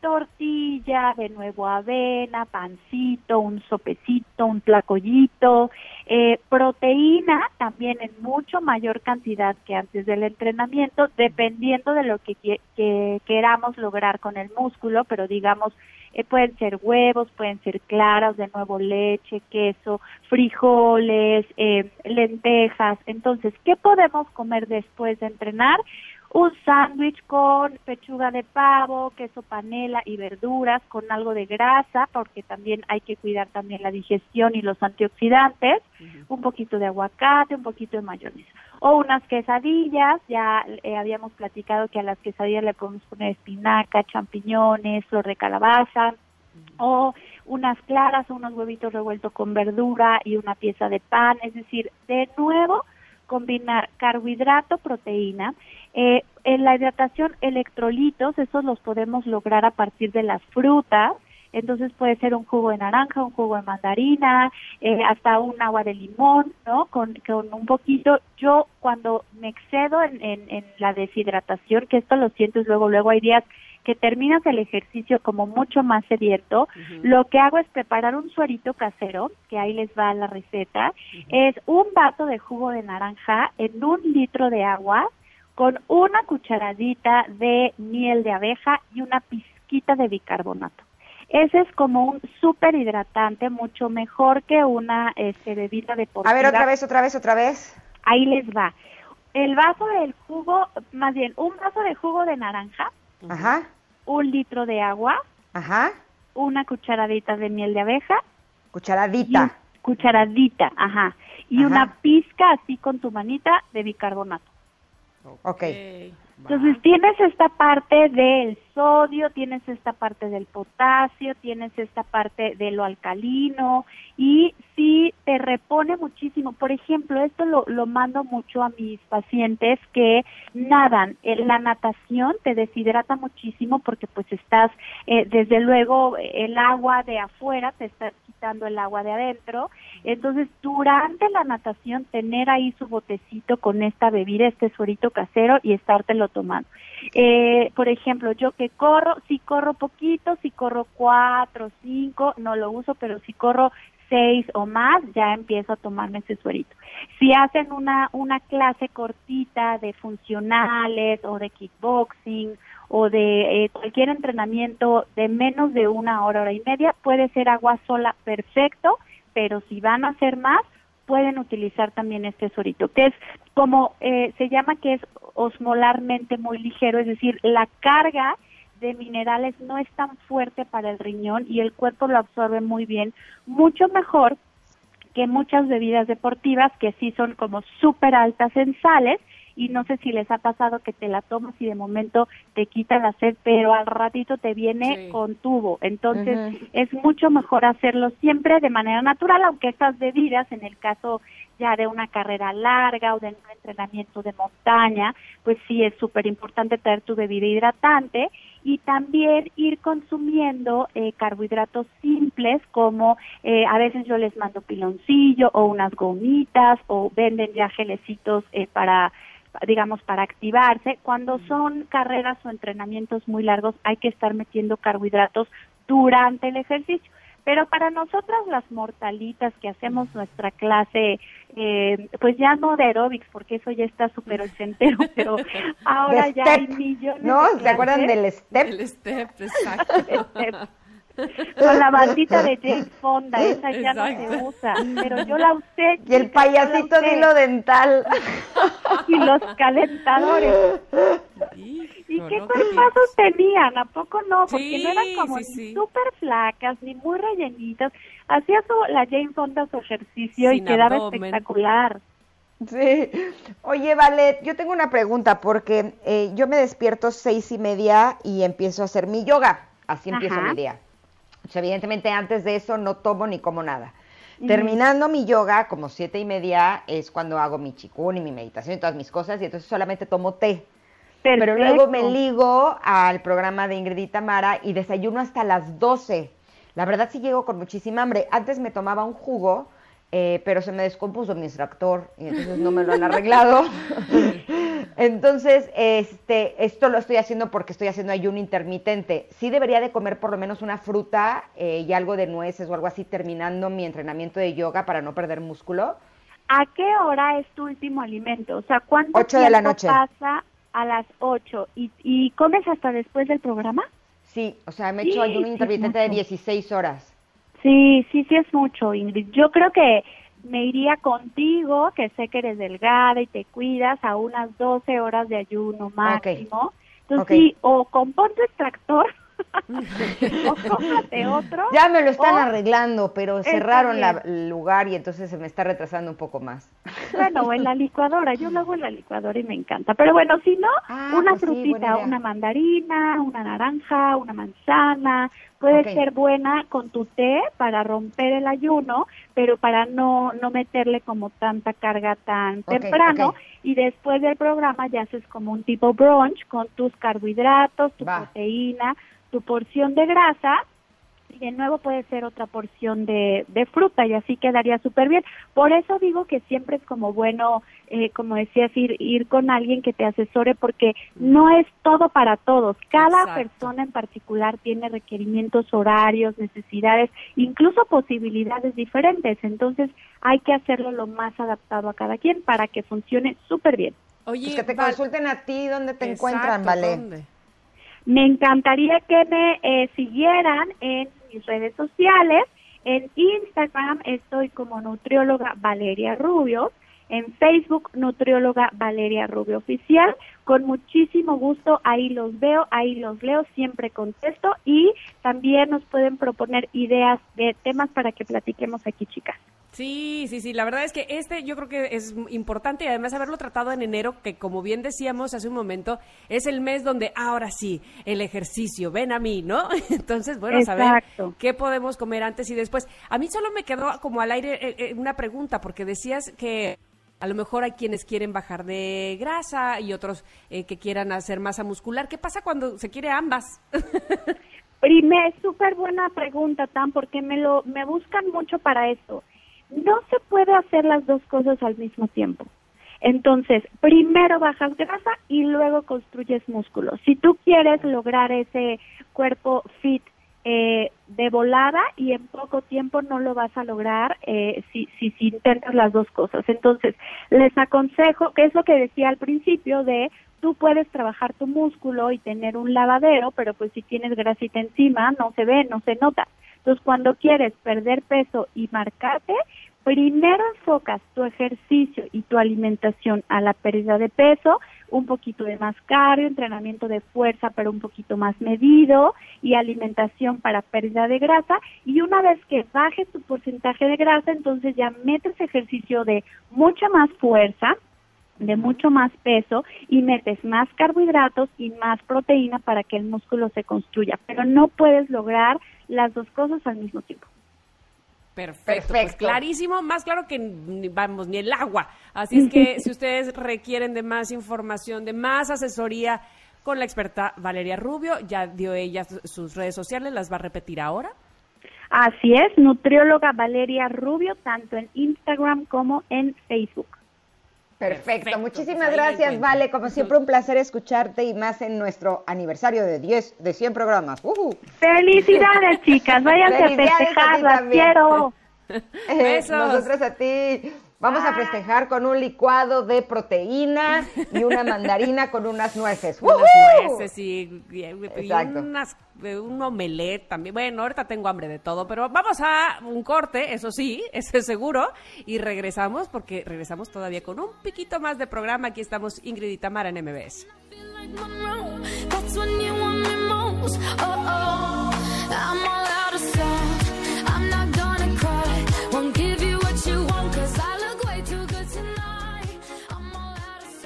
tortilla, de nuevo avena, pancito, un sopecito, un tlacoyito, eh, proteína también en mucho mayor cantidad que antes del entrenamiento, dependiendo de lo que, que queramos lograr con el músculo, pero digamos, eh, pueden ser huevos, pueden ser claras, de nuevo leche, queso, frijoles, eh, lentejas. Entonces, ¿qué podemos comer después de entrenar? Un sándwich con pechuga de pavo, queso panela y verduras con algo de grasa, porque también hay que cuidar también la digestión y los antioxidantes, uh-huh. Un poquito de aguacate, un poquito de mayonesa. O unas quesadillas, ya eh, habíamos platicado que a las quesadillas le podemos poner espinaca, champiñones, flor de calabaza, uh-huh. O unas claras o unos huevitos revueltos con verdura y una pieza de pan, es decir, de nuevo, combinar carbohidrato, proteína. Eh, en la hidratación, electrolitos, esos los podemos lograr a partir de las frutas. Entonces puede ser un jugo de naranja, un jugo de mandarina, eh, hasta un agua de limón, ¿no? Con, con un poquito. Yo cuando me excedo en, en, en la deshidratación, que esto lo siento y luego, luego hay días que terminas el ejercicio como mucho más sediento, uh-huh. Lo que hago es preparar un suerito casero, que ahí les va la receta, uh-huh. Es un vaso de jugo de naranja en un litro de agua con una cucharadita de miel de abeja y una pizquita de bicarbonato. Ese es como un súper hidratante, mucho mejor que una este, bebida deportiva. A ver, otra vez, otra vez, otra vez. Ahí les va. El vaso del jugo, más bien, un vaso de jugo de naranja, ajá, un litro de agua, ajá, una cucharadita de miel de abeja, cucharadita, y, cucharadita, ajá, y ajá. Una pizca así con tu manita de bicarbonato. Ok. Entonces tienes esta parte del sodio, tienes esta parte del potasio, tienes esta parte de lo alcalino y sí te repone muchísimo. Por ejemplo, esto lo, lo mando mucho a mis pacientes que nadan. La natación te deshidrata muchísimo porque pues estás, eh, desde luego, el agua de afuera te está quitando el agua de adentro. Entonces, durante la natación, tener ahí su botecito con esta bebida, este suerito casero y estártelo tomando. Eh, por ejemplo, yo que corro, si corro poquito, si corro cuatro, cinco, no lo uso, pero si corro seis o más, ya empiezo a tomarme ese suerito. Si hacen una, una clase cortita de funcionales o de kickboxing o de eh, cualquier entrenamiento de menos de una hora, hora y media, puede ser agua sola perfecto, pero si van a hacer más, pueden utilizar también este suerito, que es como eh, se llama que es osmolarmente muy ligero, es decir, la carga de minerales no es tan fuerte para el riñón y el cuerpo lo absorbe muy bien, mucho mejor que muchas bebidas deportivas que sí son como súper altas en sales, y no sé si les ha pasado que te la tomas y de momento te quita la sed, pero al ratito te viene sí. con tubo. Entonces, uh-huh. es mucho mejor hacerlo siempre de manera natural, aunque estas bebidas, en el caso ya de una carrera larga o de un entrenamiento de montaña, pues sí es súper importante tener tu bebida hidratante y también ir consumiendo eh, carbohidratos simples como eh, a veces yo les mando piloncillo o unas gomitas o venden ya gelecitos eh, para digamos, para activarse. Cuando son carreras o entrenamientos muy largos hay que estar metiendo carbohidratos durante el ejercicio. Pero para nosotras las mortalitas que hacemos nuestra clase, eh, pues ya no de aeróbics, porque eso ya está súper ochentero, pero ahora de ya step, hay millones ¿no? de ¿Se acuerdan del step? El step, exacto. El step. Con la bandita de Jane Fonda, esa ya Exacto. no se usa, pero yo la usé. Y el payasito de hilo dental. Y los calentadores. ¿Y, ¿Y qué cuerpazos tenían? ¿A poco no? Porque sí, no eran como sí, ni sí. súper flacas, ni muy rellenitas. Hacía su, la Jane Fonda su ejercicio Sin y quedaba abdomen. espectacular. Sí. Oye, Vale, yo tengo una pregunta porque eh, yo me despierto seis y media y empiezo a hacer mi yoga. Así empiezo Ajá. mi día. O sea, evidentemente antes de eso no tomo ni como nada. Uh-huh. Terminando mi yoga, como siete y media, es cuando hago mi chikun y mi meditación y todas mis cosas, y entonces solamente tomo té. pero luego me Perfecto. ligo al programa de Ingrid y Tamara y desayuno hasta las doce. La verdad sí llego con muchísima hambre. Antes me tomaba un jugo, eh, pero se me descompuso mi extractor y entonces no me lo han arreglado. Entonces, este, esto lo estoy haciendo porque estoy haciendo ayuno intermitente. Sí debería de comer por lo menos una fruta eh, y algo de nueces o algo así terminando mi entrenamiento de yoga para no perder músculo. ¿A qué hora es tu último alimento? O sea, ¿cuánto Ocho de la tiempo noche. pasa a las ocho? ¿Y, ¿Y comes hasta después del programa? Sí, o sea, me he Sí, hecho ayuno sí es intermitente de mucho. dieciséis horas. Sí, sí, sí es mucho, Ingrid. Yo creo que me iría contigo, que sé que eres delgada y te cuidas, a unas doce horas de ayuno máximo. Entonces, Ok. sí, o compón tu extractor, o cómprate otro. Ya me lo están o- arreglando, pero Está cerraron la- bien. el lugar y entonces se me está retrasando un poco más. Bueno, o en la licuadora, yo lo hago en la licuadora y me encanta. Pero bueno, si no, Ah, una pues sí, buena frutita, idea. una mandarina, una naranja, una manzana, puede Ok. ser buena con tu té para romper el ayuno, pero para no, no meterle como tanta carga tan Ok, temprano. ok. Y después del programa ya haces como un tipo brunch con tus carbohidratos, tu Va. proteína, tu porción de grasa. Y de nuevo puede ser otra porción de, de fruta y así quedaría súper bien. Por eso digo que siempre es como bueno, eh, como decías, ir, ir con alguien que te asesore porque no es todo para todos. Cada Exacto. persona en particular tiene requerimientos horarios, necesidades, incluso posibilidades diferentes. Entonces hay que hacerlo lo más adaptado a cada quien para que funcione súper bien. Oye, Pues que te Val- consulten a ti, ¿dónde te Exacto, encuentran, Vale? ¿dónde? Me encantaría que me eh, siguieran en mis redes sociales. En Instagram estoy como nutrióloga Valeria Rubio. En Facebook, nutrióloga Valeria Rubio Oficial. Con muchísimo gusto, ahí los veo, ahí los leo, siempre contesto. Y también nos pueden proponer ideas de temas para que platiquemos aquí, chicas. Sí, sí, sí, la verdad es que este yo creo que es importante y además haberlo tratado en enero, que como bien decíamos hace un momento, es el mes donde ahora sí, el ejercicio, ven a mí, ¿no? Entonces, bueno, saber Exacto. qué podemos comer antes y después. A mí solo me quedó como al aire eh, eh, una pregunta, porque decías que a lo mejor hay quienes quieren bajar de grasa y otros eh, que quieran hacer masa muscular. ¿Qué pasa cuando se quiere ambas? Primero, súper buena pregunta, Tam, porque me lo me buscan mucho para esto. No se puede hacer las dos cosas al mismo tiempo. Entonces, primero bajas grasa y luego construyes músculo. Si tú quieres lograr ese cuerpo fit eh, de volada y en poco tiempo no lo vas a lograr eh, si, si, si intentas las dos cosas. Entonces, les aconsejo, que es lo que decía al principio de tú puedes trabajar tu músculo y tener un lavadero, pero pues si tienes grasita encima no se ve, no se nota. Entonces, cuando quieres perder peso y marcarte, primero enfocas tu ejercicio y tu alimentación a la pérdida de peso, un poquito de más cardio, entrenamiento de fuerza, pero un poquito más medido, y alimentación para pérdida de grasa. Y una vez que bajes tu porcentaje de grasa, entonces ya metes ejercicio de mucha más fuerza, de mucho más peso, y metes más carbohidratos y más proteína para que el músculo se construya. Pero no puedes lograr las dos cosas al mismo tiempo. Perfecto, pues Perfecto. clarísimo, más claro que ni- vamos, ni el agua. Así es que si ustedes requieren de más información, de más asesoría con la experta Valeria Rubio, ya dio ella su- sus redes sociales, las va a repetir ahora. Así es, nutrióloga Valeria Rubio, tanto en Instagram como en Facebook. Perfecto. Perfecto, Muchísimas pues ahí la gracias, encuentran. Vale. Como siempre, un placer escucharte y más en nuestro aniversario de diez, de cien programas. ¡Ujú! Felicidades, chicas, váyanse a Felicidades a ti festejar, las también. quiero. Eh, Besos. Nosotros a ti. Vamos a festejar con un licuado de proteína y una mandarina con unas nueces. Unas ¡Woohoo! nueces y, y- y Exacto. unas, eh, un omelette también. Bueno, ahorita tengo hambre de todo, pero vamos a un corte, eso sí, eso es seguro, y regresamos porque regresamos todavía con un piquito más de programa. Aquí estamos Ingrid y Tamara en M B S. That's when you want me most. Oh, oh. I'm all out of stuff. I'm not gonna cry. Won't give you what you want, 'cause I look way too good tonight. I'm all out of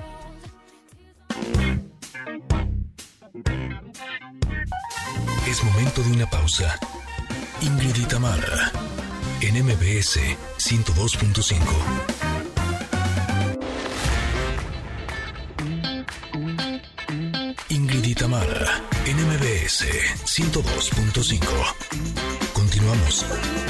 stuff. Es momento de una pausa. Ingrid y Tamara, en M B S ciento dos punto cinco. S ciento dos punto cinco. Continuamos.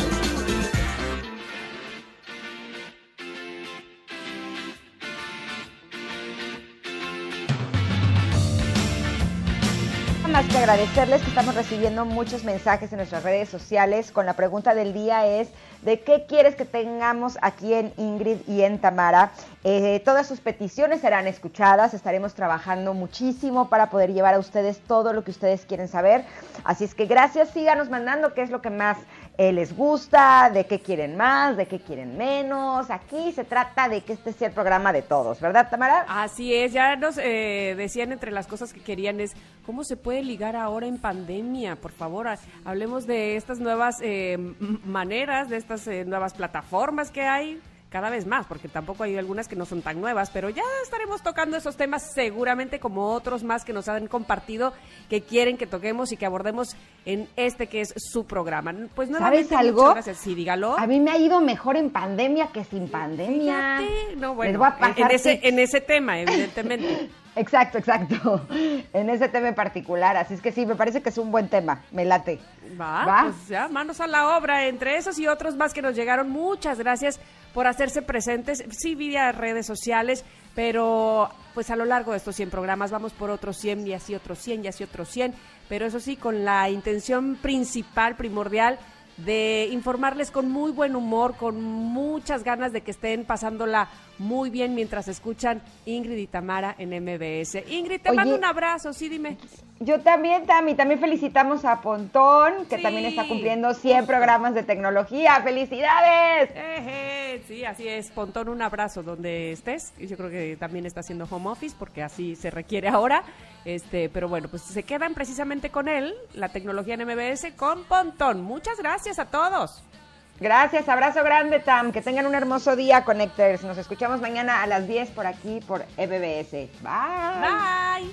Más que agradecerles que estamos recibiendo muchos mensajes en nuestras redes sociales con la pregunta del día es ¿de qué quieres que tengamos aquí en Ingrid y en Tamara? Eh, todas sus peticiones serán escuchadas, estaremos trabajando muchísimo para poder llevar a ustedes todo lo que ustedes quieren saber, así es que gracias, síganos mandando qué es lo que más eh, les gusta, de qué quieren más, de qué quieren menos, aquí se trata de que este sea el programa de todos, ¿verdad, Tamara? Así es, ya nos eh, decían entre las cosas que querían es cómo se puede ligar ahora en pandemia, por favor, a, hablemos de estas nuevas eh, maneras, de estas eh, nuevas plataformas que hay, cada vez más, porque tampoco hay algunas que no son tan nuevas, pero ya estaremos tocando esos temas seguramente como otros más que nos han compartido, que quieren que toquemos y que abordemos en este que es su programa. Pues ¿sabes algo? Muchas gracias, sí, dígalo. A mí me ha ido mejor en pandemia que sin pandemia. Fíjate. No, bueno, les voy a pasar en, ese, tips. en ese tema, evidentemente. Exacto, exacto, en ese tema en particular, así es que sí, me parece que es un buen tema, me late. Va, ¿Va? Pues ya, manos a la obra, entre esos y otros más que nos llegaron, muchas gracias por hacerse presentes, sí, vía redes sociales, pero pues a lo largo de estos cien programas vamos por otros cien y así otros cien y así otros cien, pero eso sí, con la intención principal, primordial, de informarles con muy buen humor, con muchas ganas de que estén pasándola muy bien mientras escuchan Ingrid y Tamara en M B S. Ingrid, te Oye, mando un abrazo, sí, dime. Yo también, Tami, también felicitamos a Pontón, que Sí. también está cumpliendo cien programas de tecnología. ¡Felicidades! Eje, sí, así es. Pontón, un abrazo donde estés. Y yo creo que también está haciendo home office porque así se requiere ahora. Este, pero bueno, pues se quedan precisamente con él, la tecnología en M B S con Pontón. Muchas gracias a todos. Gracias, abrazo grande, Tam, que tengan un hermoso día, Connectors. Nos escuchamos mañana a las diez por aquí, por M B S. Bye. Bye.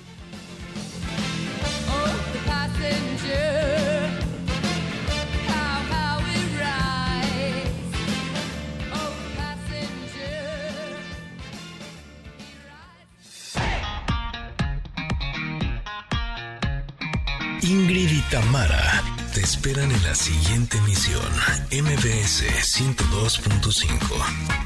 Oh, the passenger, how, how we rise. Oh, passenger, Ingrid y Tamara te esperan en la siguiente emisión. M B S ciento dos punto cinco.